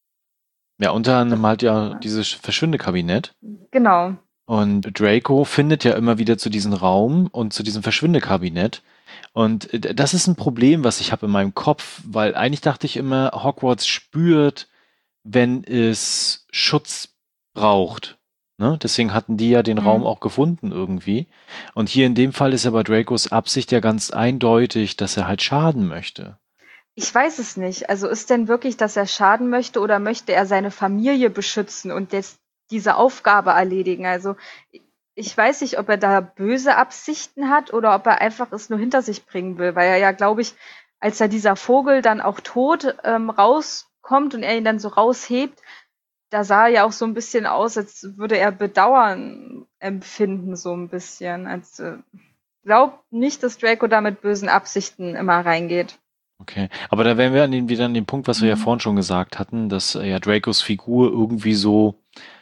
B: Ja, unter anderem halt ja dieses Verschwindekabinett.
A: Genau.
B: Und Draco findet ja immer wieder zu diesem Raum und zu diesem Verschwindekabinett. Und äh, das ist ein Problem, was ich habe in meinem Kopf, weil eigentlich dachte ich immer, Hogwarts spürt, wenn es Schutz braucht. Ne? Deswegen hatten die ja den
A: Mhm.
B: Raum auch gefunden irgendwie. Und hier in dem Fall ist aber Dracos Absicht ja ganz eindeutig, dass er halt schaden möchte.
A: Ich weiß es nicht. Also ist denn wirklich, dass er schaden möchte oder möchte er seine Familie beschützen und jetzt diese Aufgabe erledigen? Also ich weiß nicht, ob er da böse Absichten hat oder ob er einfach es nur hinter sich bringen will, weil er ja, glaube ich, als er dieser Vogel dann auch tot ähm, rauskommt und er ihn dann so raushebt, da sah er ja auch so ein bisschen aus, als würde er Bedauern empfinden, so ein bisschen. Also äh, glaub nicht, dass Draco da mit bösen Absichten immer reingeht.
B: Okay, aber da wären wir an den, wieder an dem Punkt, was wir ja
A: Mhm.
B: vorhin schon gesagt hatten, dass äh, ja Dracos Figur irgendwie so,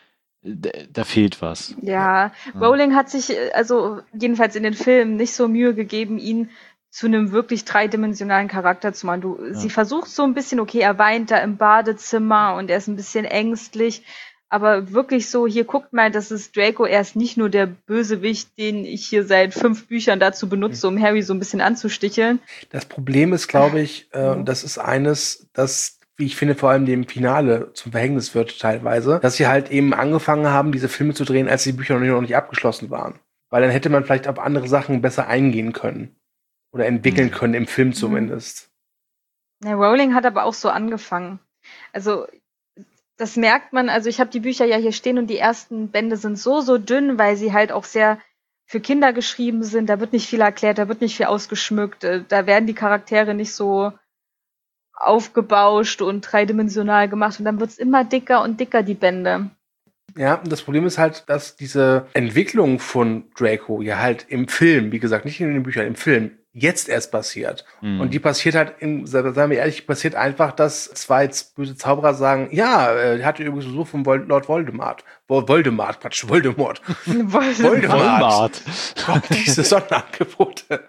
B: äh, da fehlt was.
A: Ja, Rowling hat sich, äh, also jedenfalls in den Filmen, nicht so Mühe gegeben, ihn zu einem wirklich dreidimensionalen Charakter zu machen. Du, sie versucht so ein bisschen, okay, er weint da im Badezimmer und er ist ein bisschen ängstlich, aber wirklich so, hier guckt mal, das ist Draco, er ist nicht nur der Bösewicht, den ich hier seit fünf Büchern dazu benutze, um Harry so ein bisschen anzusticheln.
C: Das Problem ist, glaube ich, äh, und das ist eines, das, wie ich finde, vor allem dem Finale zum Verhängnis wird teilweise, dass sie halt eben angefangen haben, diese Filme zu drehen, als die Bücher noch nicht, noch nicht abgeschlossen waren. Weil dann hätte man vielleicht auf andere Sachen besser eingehen können. Oder entwickeln können, im Film zumindest.
A: Ja, Rowling hat aber auch so angefangen. Also das merkt man, also ich habe die Bücher ja hier stehen und die ersten Bände sind so, so dünn, weil sie halt auch sehr für Kinder geschrieben sind. Da wird nicht viel erklärt, da wird nicht viel ausgeschmückt, da werden die Charaktere nicht so aufgebauscht und dreidimensional gemacht und dann wird's immer dicker und dicker, die Bände.
C: Ja, und das Problem ist halt, dass diese Entwicklung von Draco ja halt im Film, wie gesagt, nicht in den Büchern, im Film, jetzt erst passiert. Mhm. Und die passiert halt, in, sagen wir ehrlich, passiert einfach, dass zwei böse Zauberer sagen, ja, er hatte übrigens Besuch von Vol- Lord Voldemort. Voldemort, Quatsch, Voldemort.
A: Voldemort.
C: Voldemort. Gott, diese Sonderangebote.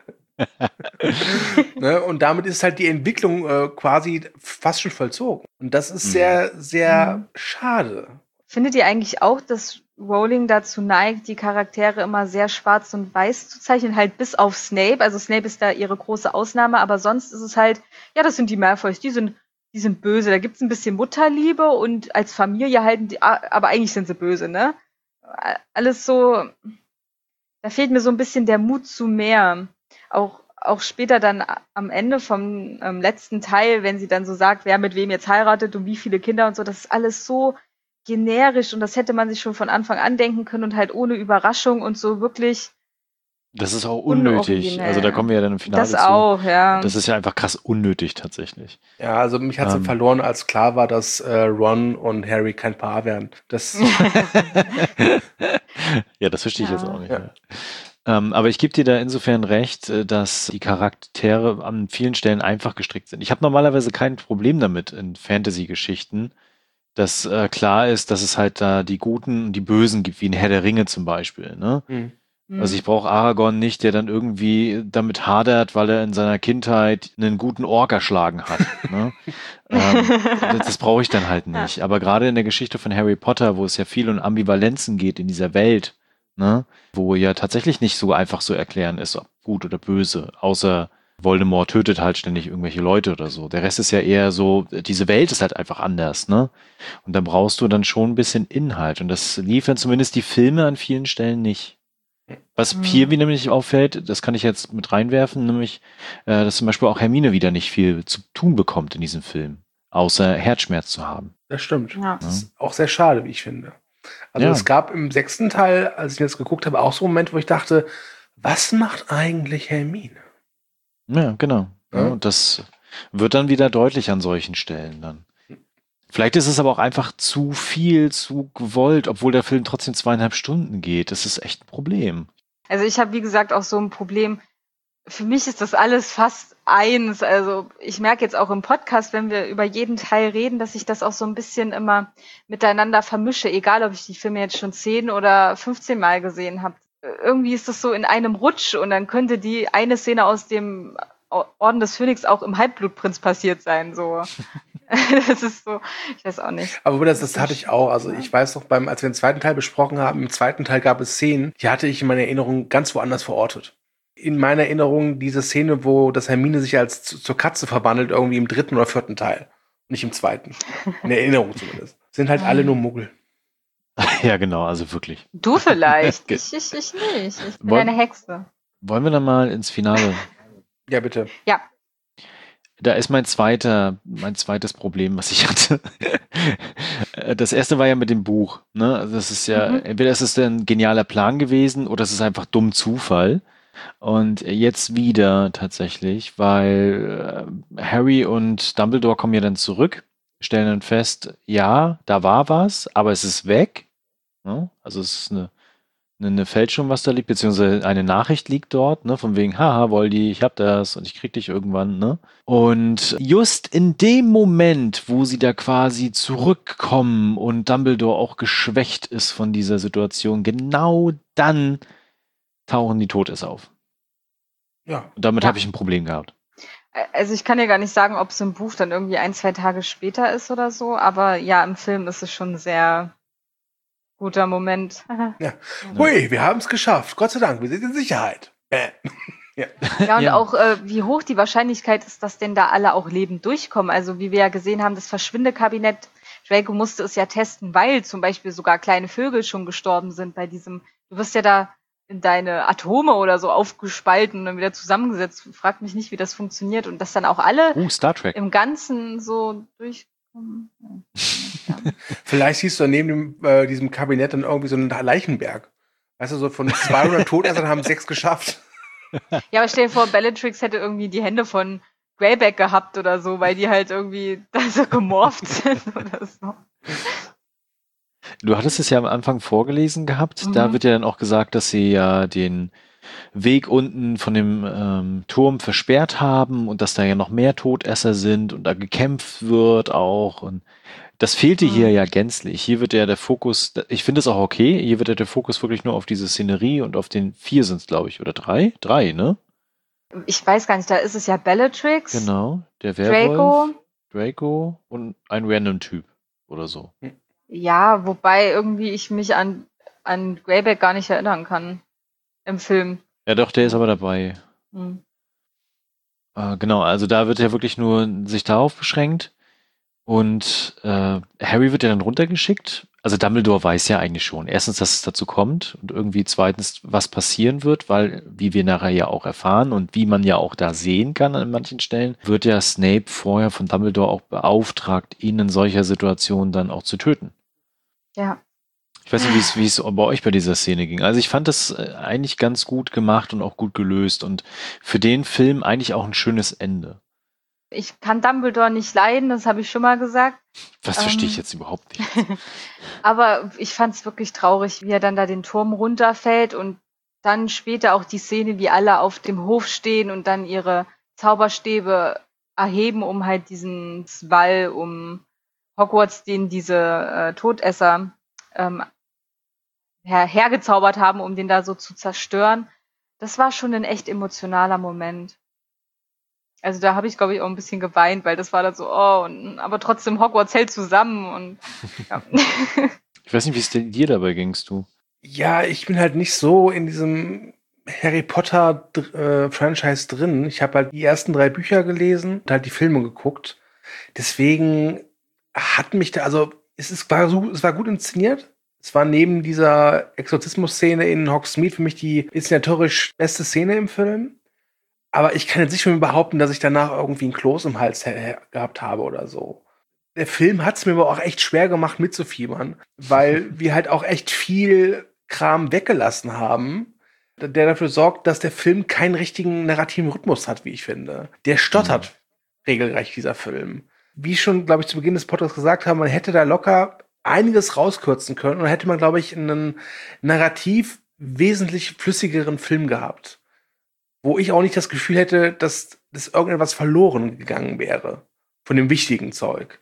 C: Ne? Und damit ist halt die Entwicklung äh, quasi fast schon vollzogen. Und das ist mhm. sehr, sehr mhm. schade.
A: Findet ihr eigentlich auch, dass Rowling dazu neigt, die Charaktere immer sehr schwarz und weiß zu zeichnen, halt bis auf Snape? Also Snape ist da ihre große Ausnahme, aber sonst ist es halt, ja, das sind die Malfoys, die sind, die sind böse. Da gibt's ein bisschen Mutterliebe und als Familie halten die, aber eigentlich sind sie böse, ne? Alles so, da fehlt mir so ein bisschen der Mut zu mehr. Auch, auch später dann am Ende vom ähm, letzten Teil, wenn sie dann so sagt, wer mit wem jetzt heiratet und wie viele Kinder und so, das ist alles so generisch und das hätte man sich schon von Anfang an denken können und halt ohne Überraschung und so wirklich.
B: Das ist auch unnötig. Also da kommen wir ja dann im Finale
A: das zu. Das auch, ja.
B: Das ist ja einfach krass unnötig tatsächlich.
C: Ja, also mich hat es ähm. verloren, als klar war, dass äh, Ron und Harry kein Paar wären. Das
B: ja, das verstehe ich ja. jetzt auch nicht. Ja. Ja. Ähm, aber ich gebe dir da insofern recht, dass die Charaktere an vielen Stellen einfach gestrickt sind. Ich habe normalerweise kein Problem damit in Fantasy-Geschichten, dass äh, klar ist, dass es halt da die Guten und die Bösen gibt, wie in Herr der Ringe zum Beispiel. Ne? Mhm. Also ich brauche Aragorn nicht, der dann irgendwie damit hadert, weil er in seiner Kindheit einen guten Ork erschlagen hat. Ne? ähm, das das brauche ich dann halt nicht. Aber gerade in der Geschichte von Harry Potter, wo es ja viel um Ambivalenzen geht in dieser Welt, ne? Wo ja tatsächlich nicht so einfach so erklären ist, ob gut oder böse, außer Voldemort tötet halt ständig irgendwelche Leute oder so. Der Rest ist ja eher so, diese Welt ist halt einfach anders, ne? Und da brauchst du dann schon ein bisschen Inhalt. Und das liefern zumindest die Filme an vielen Stellen nicht. Was mhm. hier wie nämlich auffällt, das kann ich jetzt mit reinwerfen, nämlich, äh, dass zum Beispiel auch Hermine wieder nicht viel zu tun bekommt in diesem Film, außer Herzschmerz zu haben.
C: Das stimmt. Ja. Das ist auch sehr schade, wie ich finde. Also ja. Es gab im sechsten Teil, als ich das geguckt habe, auch so einen Moment, wo ich dachte, was macht eigentlich Hermine?
B: Ja, genau. Ja. Ja, und das wird dann wieder deutlich an solchen Stellen dann. Vielleicht ist es aber auch einfach zu viel, zu gewollt, obwohl der Film trotzdem zweieinhalb Stunden geht. Das ist echt ein Problem.
A: Also ich habe, wie gesagt, auch so ein Problem. Für mich ist das alles fast eins. Also ich merke jetzt auch im Podcast, wenn wir über jeden Teil reden, dass ich das auch so ein bisschen immer miteinander vermische, egal ob ich die Filme jetzt schon zehn oder fünfzehn Mal gesehen habe. Irgendwie ist das so in einem Rutsch und dann könnte die eine Szene aus dem Orden des Phönix auch im Halbblutprinz passiert sein, so. Das ist so, ich weiß auch nicht.
C: Aber das, das hatte ich auch. Also ich weiß noch, beim, als wir den zweiten Teil besprochen haben, im zweiten Teil gab es Szenen, die hatte ich in meiner Erinnerung ganz woanders verortet. In meiner Erinnerung diese Szene, wo das Hermine sich als zu, zur Katze verwandelt, irgendwie im dritten oder vierten Teil. Nicht im zweiten. In der Erinnerung zumindest. Sind halt alle nur Muggel.
B: Ja, genau, also wirklich.
A: Du vielleicht. ich, ich, ich nicht. Ich bin Wollen, eine Hexe.
B: Wollen wir dann mal ins Finale?
C: Ja, bitte.
A: Ja.
B: Da ist mein zweiter, mein zweites Problem, was ich hatte. Das erste war ja mit dem Buch. Ne? Also das ist ja, mhm. entweder ist es ein genialer Plan gewesen oder es ist einfach dumm Zufall. Und jetzt wieder tatsächlich, weil Harry und Dumbledore kommen ja dann zurück, stellen dann fest, ja, da war was, aber es ist weg. Ne? Also es ist eine eine Fälschung, was da liegt, beziehungsweise eine Nachricht liegt dort, ne, von wegen, haha, Voldy, ich hab das und ich krieg dich irgendwann, ne. Und just in dem Moment, wo sie da quasi zurückkommen und Dumbledore auch geschwächt ist von dieser Situation, genau dann tauchen die Todesser auf. Ja. Und damit ja. habe ich ein Problem gehabt.
A: Also ich kann ja gar nicht sagen, ob es im Buch dann irgendwie ein, zwei Tage später ist oder so, aber ja, im Film ist es schon sehr guter Moment.
C: Ja. Hui, wir haben es geschafft. Gott sei Dank, wir sind in Sicherheit. Bäh.
A: Ja. ja, und ja. auch äh, wie hoch die Wahrscheinlichkeit ist, dass denn da alle auch lebend durchkommen. Also wie wir ja gesehen haben, das Verschwindekabinett, Draco musste es ja testen, weil zum Beispiel sogar kleine Vögel schon gestorben sind bei diesem, du wirst ja da in deine Atome oder so aufgespalten und dann wieder zusammengesetzt. Frag mich nicht, wie das funktioniert und dass dann auch alle
B: uh, Star Trek.
A: im Ganzen so durch kommen.
C: Vielleicht siehst du neben dem, äh, diesem Kabinett dann irgendwie so einen Leichenberg. Weißt du, so von zweihundert Todessern haben sechs geschafft.
A: Ja, aber stell dir vor, Bellatrix hätte irgendwie die Hände von Greyback gehabt oder so, weil die halt irgendwie da so gemorpht sind oder so.
B: Du hattest es ja am Anfang vorgelesen gehabt.
A: Mhm.
B: Da wird ja dann auch gesagt, dass sie ja den Weg unten von dem ähm, Turm versperrt haben und dass da ja noch mehr Todesser sind und da gekämpft wird auch. Und das fehlte
A: Mhm.
B: hier ja gänzlich. Hier wird ja der Fokus, ich finde es auch okay, hier wird ja der Fokus wirklich nur auf diese Szenerie und auf den vier sind es, glaube ich, oder drei? Drei, ne?
A: Ich weiß gar nicht, da ist es ja Bellatrix,
B: Genau, der Werwolf,
A: Draco.
B: Draco und ein random Typ oder so.
A: Ja, wobei irgendwie ich mich an, an Greyback gar nicht erinnern kann im Film.
B: Ja doch, der ist aber dabei.
A: Hm.
B: Äh, genau, also da wird ja wirklich nur sich darauf beschränkt. Und äh, Harry wird ja dann runtergeschickt. Also Dumbledore weiß ja eigentlich schon. Erstens, dass es dazu kommt und irgendwie zweitens, was passieren wird, weil, wie wir nachher ja auch erfahren und wie man ja auch da sehen kann an manchen Stellen, wird ja Snape vorher von Dumbledore auch beauftragt, ihn in solcher Situation dann auch zu töten.
A: Ja.
B: Ich weiß nicht, wie es, wie es bei euch bei dieser Szene ging. Also ich fand das äh, eigentlich ganz gut gemacht und auch gut gelöst und für den Film eigentlich auch ein schönes Ende.
A: Ich kann Dumbledore nicht leiden, das habe ich schon mal gesagt.
B: Das
A: Ähm.
B: verstehe ich jetzt überhaupt nicht.
A: Aber ich fand es wirklich traurig, wie er dann da den Turm runterfällt und dann später auch die Szene, wie alle auf dem Hof stehen und dann ihre Zauberstäbe erheben, um halt diesen Wall um Hogwarts, den diese äh, Todesser ähm, her hergezaubert haben, um den da so zu zerstören. Das war schon ein echt emotionaler Moment. Also da habe ich, glaube ich, auch ein bisschen geweint, weil das war dann so, oh, und, aber trotzdem Hogwarts hält zusammen und ja.
B: Ich weiß nicht, wie es dir dabei gingst, du?
C: Ja, ich bin halt nicht so in diesem Harry Potter äh, Franchise drin. Ich habe halt die ersten drei Bücher gelesen und halt die Filme geguckt. Deswegen hat mich da, also es, ist, war, so, es war gut inszeniert. Es war neben dieser Exorzismus-Szene in Hogsmeade für mich die inszenatorisch beste Szene im Film. Aber ich kann jetzt nicht mehr behaupten, dass ich danach irgendwie ein Kloß im Hals gehabt habe oder so. Der Film hat es mir aber auch echt schwer gemacht mitzufiebern, weil wir halt auch echt viel Kram weggelassen haben, der dafür sorgt, dass der Film keinen richtigen narrativen Rhythmus hat, wie ich finde. Der stottert mhm. regelrecht, dieser Film. Wie schon, glaube ich, zu Beginn des Podcasts gesagt haben, man hätte da locker einiges rauskürzen können und dann hätte man, glaube ich, einen narrativ wesentlich flüssigeren Film gehabt. Wo ich auch nicht das Gefühl hätte, dass, dass irgendetwas verloren gegangen wäre von dem wichtigen Zeug.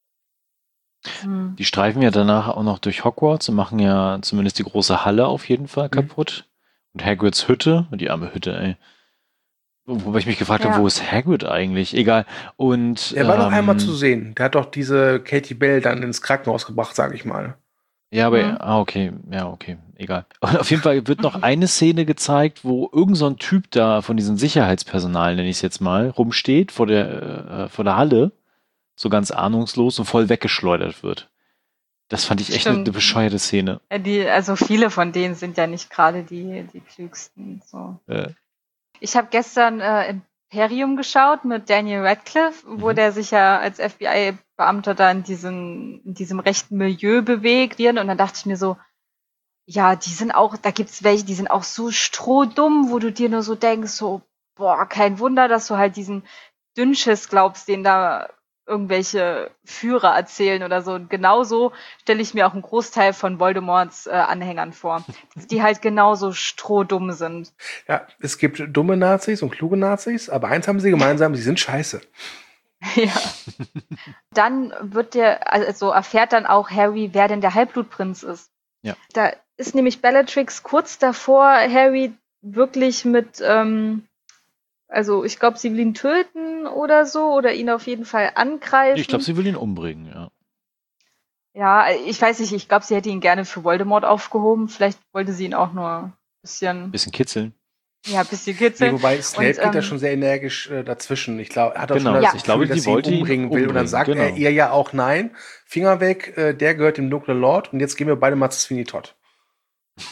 B: Die streifen ja danach auch noch durch Hogwarts und machen ja zumindest die große Halle auf jeden Fall kaputt. Mhm. Und Hagrids Hütte, die arme Hütte, ey. Wobei ich mich gefragt ja. habe, wo ist Hagrid eigentlich? Egal. Und
C: er war
B: ähm,
C: noch einmal zu sehen. Der hat doch diese Katie Bell dann ins Krankenhaus gebracht, sage ich mal.
B: Ja, aber, mhm. ah, okay, ja, okay, egal. Und auf jeden Fall wird noch eine Szene gezeigt, wo irgend so ein Typ da von diesem Sicherheitspersonal, nenne ich es jetzt mal, rumsteht vor der, äh, vor der Halle, so ganz ahnungslos und voll weggeschleudert wird. Das fand ich echt eine, eine bescheuerte Szene.
A: Ja, die, also viele von denen sind ja nicht gerade die, die klügsten. So. Äh. Ich habe gestern äh, Imperium geschaut mit Daniel Radcliffe, wo mhm. der sich ja als F B I-Beamter da in diesem, in diesem rechten Milieu bewegt. Und dann dachte ich mir so, ja, die sind auch, da gibt's welche, die sind auch so strohdumm, wo du dir nur so denkst, so, boah, kein Wunder, dass du halt diesen Dünnschiss glaubst, den da irgendwelche Führer erzählen oder so. Und genauso stelle ich mir auch einen Großteil von Voldemorts äh, Anhängern vor, die halt genauso strohdumm sind.
C: Ja, es gibt dumme Nazis und kluge Nazis, aber eins haben sie gemeinsam, sie sind scheiße.
A: Ja. Dann wird der, also erfährt dann auch Harry, wer denn der Halbblutprinz ist.
B: Ja.
A: Da ist nämlich Bellatrix kurz davor, Harry wirklich mit, ähm, also ich glaube, sie will ihn töten oder so, oder ihn auf jeden Fall angreifen.
B: Ich glaube, sie will ihn umbringen, ja.
A: Ja, ich weiß nicht, ich glaube, sie hätte ihn gerne für Voldemort aufgehoben. Vielleicht wollte sie ihn auch nur ein bisschen...
B: Bisschen kitzeln.
A: Ja, ein bisschen kitzeln.
C: Nee, wobei Snape und, geht ähm, da schon sehr energisch äh, dazwischen. Ich glaube, er hat auch
B: genau,
C: schon das
B: ja.
C: Gefühl,
B: ich glaube,
C: dass
B: die
C: sie ihn
B: wollte
C: umbringen
B: ihn
C: will.
B: umbringen,
C: und dann sagt
B: genau.
C: er ihr ja auch nein, Finger weg, äh, der gehört dem dunklen Lord und jetzt gehen wir beide mal zu Sweeney Todd.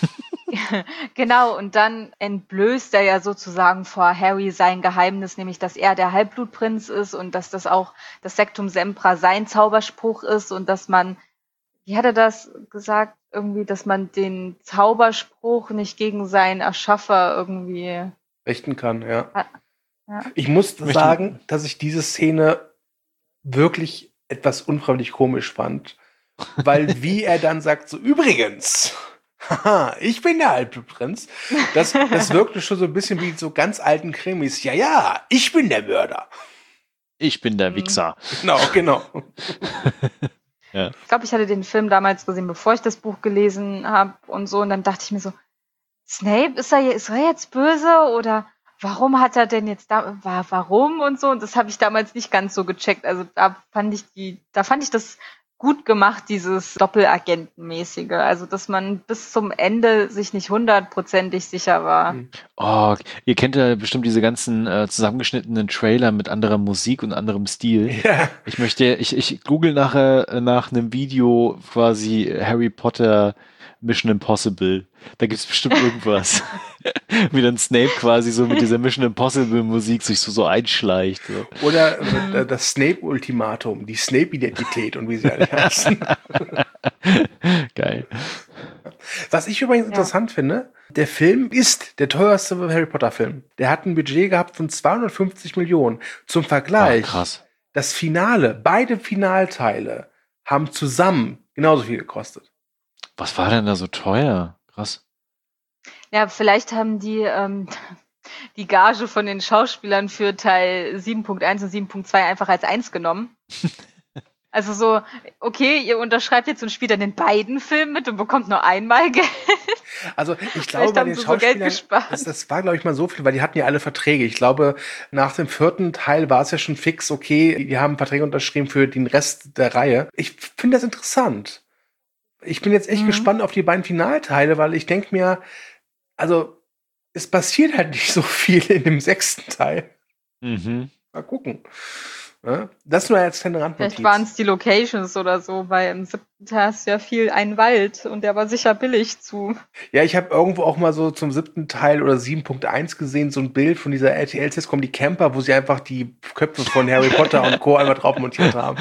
A: Genau, und dann entblößt er ja sozusagen vor Harry sein Geheimnis, nämlich dass er der Halbblutprinz ist und dass das auch das Sectum Sempra sein Zauberspruch ist und dass man, wie hat er das gesagt, irgendwie, dass man den Zauberspruch nicht gegen seinen Erschaffer irgendwie
C: richten kann, ja.
A: ja.
C: Ich muss sagen, dass ich diese Szene wirklich etwas unfreiwillig komisch fand, weil wie er dann sagt, so übrigens, haha, ich bin der Halbblutprinz, das, das wirkte schon so ein bisschen wie so ganz alten Krimis. Ja, ja, ich bin der Mörder.
B: Ich bin der Wichser.
C: Genau, genau.
B: Ja.
A: Ich glaube, ich hatte den Film damals gesehen, bevor ich das Buch gelesen habe und so. Und dann dachte ich mir so, Snape, ist er, ist er jetzt böse? Oder warum hat er denn jetzt da, war, warum und so? Und das habe ich damals nicht ganz so gecheckt. Also da fand ich die, da fand ich das gut gemacht, dieses Doppelagentenmäßige. Also, dass man bis zum Ende sich nicht hundertprozentig sicher war.
B: Oh, ihr kennt ja bestimmt diese ganzen äh, zusammengeschnittenen Trailer mit anderer Musik und anderem Stil.
C: Ja.
B: Ich möchte, ich, ich google nachher äh, nach einem Video quasi Harry Potter Mission Impossible. Da gibt's bestimmt irgendwas. Wie dann Snape quasi so mit dieser Mission Impossible Musik sich so, so einschleicht. So.
C: Oder äh, das Snape-Ultimatum, die Snape-Identität und wie sie alle heißen.
B: Geil.
C: Was ich übrigens
A: Ja.
C: interessant finde, der Film ist der teuerste Harry Potter-Film. Der hat ein Budget gehabt von zweihundertfünfzig Millionen. Zum Vergleich,
B: Ah, krass.
C: das Finale, beide Finalteile haben zusammen genauso viel gekostet.
B: Was war denn da so teuer? Krass.
A: Ja, vielleicht haben die ähm, die Gage von den Schauspielern für Teil sieben Punkt eins und sieben Punkt zwei einfach als eins genommen. Also so, okay, ihr unterschreibt jetzt und spielt dann in beiden Filmen mit und bekommt nur einmal Geld.
C: Also ich
A: Vielleicht
C: glaube, bei
A: haben
C: den
A: sie so Geld
C: Schauspielern,
A: gespart.
C: das, das war, glaube ich, mal so viel, weil die hatten ja alle Verträge. Ich glaube, nach dem vierten Teil war es ja schon fix, okay, die haben Verträge unterschrieben für den Rest der Reihe. Ich finde das interessant. Ich bin jetzt echt
A: Mhm.
C: gespannt auf die beiden Finalteile, weil ich denke mir, also es passiert halt nicht so viel in dem sechsten Teil.
B: Mhm.
C: Mal gucken. Ja, das nur als kleine Randnotiz.
A: Vielleicht waren es die Locations oder so, weil im siebten Teil ist ja viel ein Wald und der war sicher billig zu.
C: Ja, ich habe irgendwo auch mal so zum siebten Teil oder sieben Punkt eins gesehen, so ein Bild von dieser R T L-Sitcom, die Camper, wo sie einfach die Köpfe von Harry Potter und Co. einmal drauf montiert haben.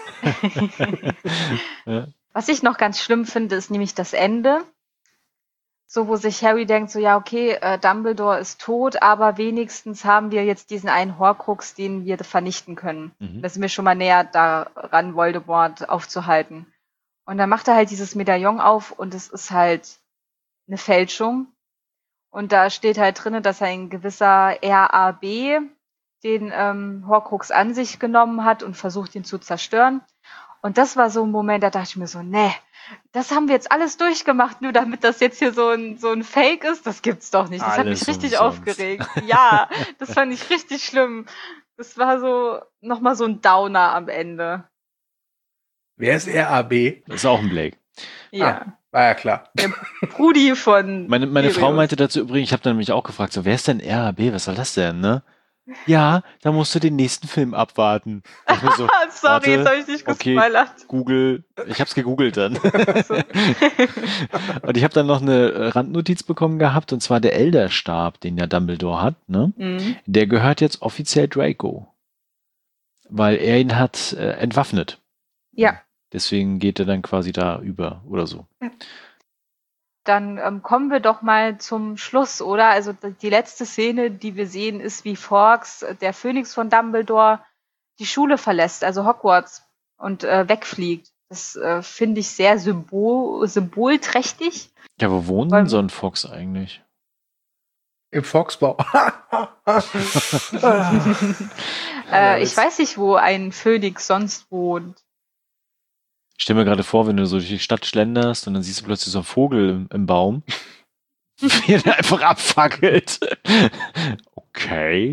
B: Ja.
A: Was ich noch ganz schlimm finde, ist nämlich das Ende. So, wo sich Harry denkt, so, ja, okay, äh, Dumbledore ist tot, aber wenigstens haben wir jetzt diesen einen Horcrux, den wir vernichten können.
B: Mhm.
A: Da sind wir schon mal näher daran, Voldemort aufzuhalten. Und dann macht er halt dieses Medaillon auf und es ist halt eine Fälschung. Und da steht halt drin, dass ein gewisser R A B den ähm, Horcrux an sich genommen hat und versucht, ihn zu zerstören. Und das war so ein Moment, da dachte ich mir so, nee, das haben wir jetzt alles durchgemacht, nur damit das jetzt hier so ein, so ein Fake ist. Das gibt's doch nicht. Das hat
B: Alles
A: mich richtig
B: umsonst.
A: aufgeregt. Ja, das fand ich richtig schlimm. Das war so nochmal so ein Downer am Ende.
C: Wer ist R A B?
B: Das ist auch ein Blake.
A: Ja.
C: War ja klar.
A: Der Brudi von
B: Meine, meine
A: Sirius.
B: Frau meinte dazu übrigens, ich habe dann nämlich auch gefragt, so, wer ist denn R A B? Was soll das denn, ne? Ja, da musst du den nächsten Film abwarten. Da dachte ich mir so,
A: Sorry,
B: warte,
A: jetzt habe ich dich
B: okay.
A: gespoilert.
B: Google, ich hab's gegoogelt dann.
A: So.
B: Und ich habe dann noch eine äh, Randnotiz bekommen gehabt, und zwar der Elderstab, den ja Dumbledore hat, ne?
A: Mhm.
B: Der gehört jetzt offiziell Draco. Weil er ihn hat äh, entwaffnet.
A: Ja.
B: Deswegen geht er dann quasi da über oder so.
A: Dann ähm, kommen wir doch mal zum Schluss, oder? Also d- die letzte Szene, die wir sehen, ist, wie Fawkes, äh, der Phönix von Dumbledore, die Schule verlässt, also Hogwarts, und äh, wegfliegt. Das äh, finde ich sehr symbol symbolträchtig.
B: Ja, wo wohnt
A: Weil-
B: denn so ein Fox eigentlich?
C: Im Foxbau.
A: Äh, ich weiß nicht, wo ein Phönix sonst wohnt.
B: Ich stell mir gerade vor, wenn du so durch die Stadt schlenderst und dann siehst du plötzlich so einen Vogel im, im Baum, wie er einfach abfackelt. Okay.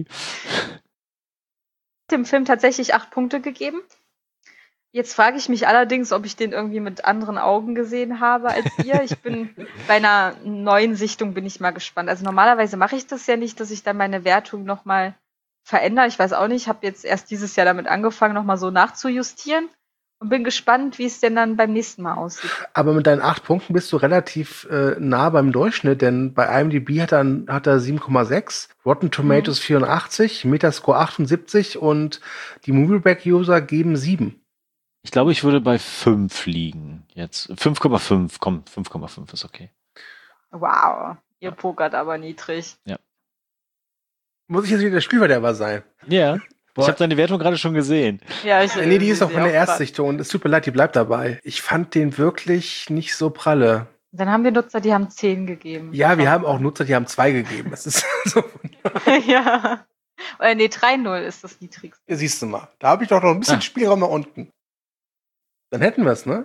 A: Dem Film tatsächlich acht Punkte gegeben. Jetzt frage ich mich allerdings, ob ich den irgendwie mit anderen Augen gesehen habe als ihr. Ich bin bei einer neuen Sichtung bin ich mal gespannt. Also normalerweise mache ich das ja nicht, dass ich dann meine Wertung nochmal verändere. Ich weiß auch nicht, ich habe jetzt erst dieses Jahr damit angefangen, nochmal so nachzujustieren. Und bin gespannt, wie es denn dann beim nächsten Mal aussieht.
C: Aber mit deinen acht Punkten bist du relativ äh, nah beim Durchschnitt, denn bei IMDb hat er, hat er sieben Komma sechs, Rotten Tomatoes mhm. vierundachtzig, Metascore achtundsiebzig und die Movieback-User geben sieben.
B: Ich glaube, ich würde bei fünf liegen jetzt. fünf Komma fünf, komm, fünf Komma fünf ist okay.
A: Wow, ihr pokert aber niedrig.
B: Ja.
C: Muss ich jetzt wieder der Spielverderber sein?
B: Ja. Boah. Ich habe deine Wertung gerade schon gesehen.
C: Ja, ich, nee, die ist auch von der Erstsichtung. Es tut mir leid, die bleibt dabei. Ich fand den wirklich nicht so pralle.
A: Dann haben wir Nutzer, die haben zehn gegeben.
C: Ja, wir haben auch Nutzer, die haben zwei gegeben. Das ist so.
A: Ja. Oder nee, drei null ist das niedrigste.
C: Ja, siehst du mal. Da habe ich doch noch ein bisschen ah. Spielraum nach unten. Dann hätten wir es, ne?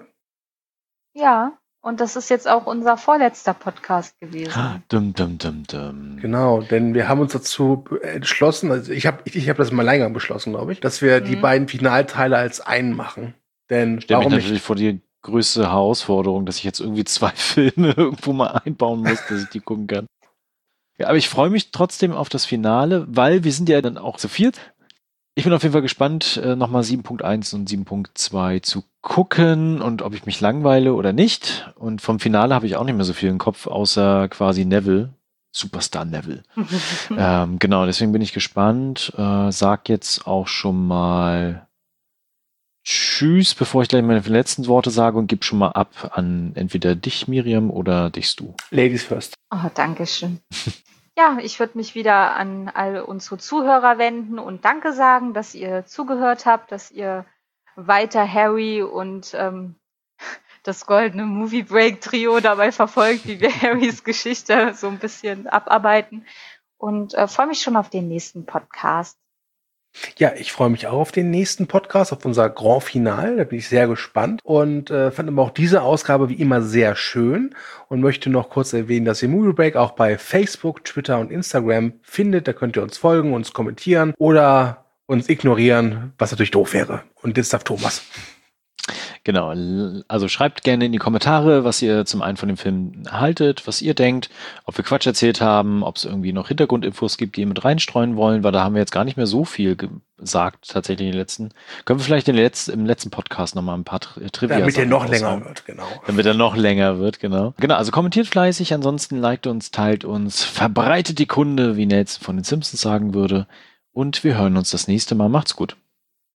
A: Ja. Und das ist jetzt auch unser vorletzter Podcast gewesen.
B: Dum, dum, dum, dum.
C: Genau, denn wir haben uns dazu entschlossen, also ich habe ich, ich hab das im Alleingang beschlossen, glaube ich, dass wir mhm. die beiden Finalteile als einen machen. Denn
B: Stell
C: warum
B: mich natürlich
C: nicht?
B: vor die größte Herausforderung, dass ich jetzt irgendwie zwei Filme irgendwo mal einbauen muss, dass ich die gucken kann. Ja, aber ich freue mich trotzdem auf das Finale, weil wir sind ja dann auch zu viert. Ich bin auf jeden Fall gespannt, äh, nochmal sieben Punkt eins und sieben Punkt zwei zu gucken und ob ich mich langweile oder nicht. Und vom Finale habe ich auch nicht mehr so viel im Kopf, außer quasi Neville, Superstar Neville. ähm, genau, deswegen bin ich gespannt. Äh, sag jetzt auch schon mal Tschüss, bevor ich gleich meine letzten Worte sage und gib schon mal ab an entweder dich, Miriam, oder dich, Stu.
C: Ladies first.
A: Oh, danke schön. Ja, ich würde mich wieder an all unsere Zuhörer wenden und Danke sagen, dass ihr zugehört habt, dass ihr weiter Harry und ähm, das goldene Movie Break Trio dabei verfolgt, wie wir Harrys Geschichte so ein bisschen abarbeiten. Und äh, freue mich schon auf den nächsten Podcast.
C: Ja, ich freue mich auch auf den nächsten Podcast, auf unser Grand Finale. Da bin ich sehr gespannt und äh, fand aber auch diese Ausgabe wie immer sehr schön und möchte noch kurz erwähnen, dass ihr Movie Break auch bei Facebook, Twitter und Instagram findet. Da könnt ihr uns folgen, uns kommentieren oder uns ignorieren, was natürlich doof wäre. Und jetzt darf Thomas.
B: Genau, also schreibt gerne in die Kommentare, was ihr zum einen von dem Film haltet, was ihr denkt, ob wir Quatsch erzählt haben, ob es irgendwie noch Hintergrundinfos gibt, die ihr mit reinstreuen wollen, weil da haben wir jetzt gar nicht mehr so viel gesagt, tatsächlich in den letzten. Können wir vielleicht in den letzten, im letzten Podcast nochmal ein paar Trivia
C: Damit der noch länger wird, genau.
B: Damit er noch länger wird, genau. Genau, also kommentiert fleißig, ansonsten liked uns, teilt uns, verbreitet die Kunde, wie Nelson von den Simpsons sagen würde. Und wir hören uns das nächste Mal. Macht's gut.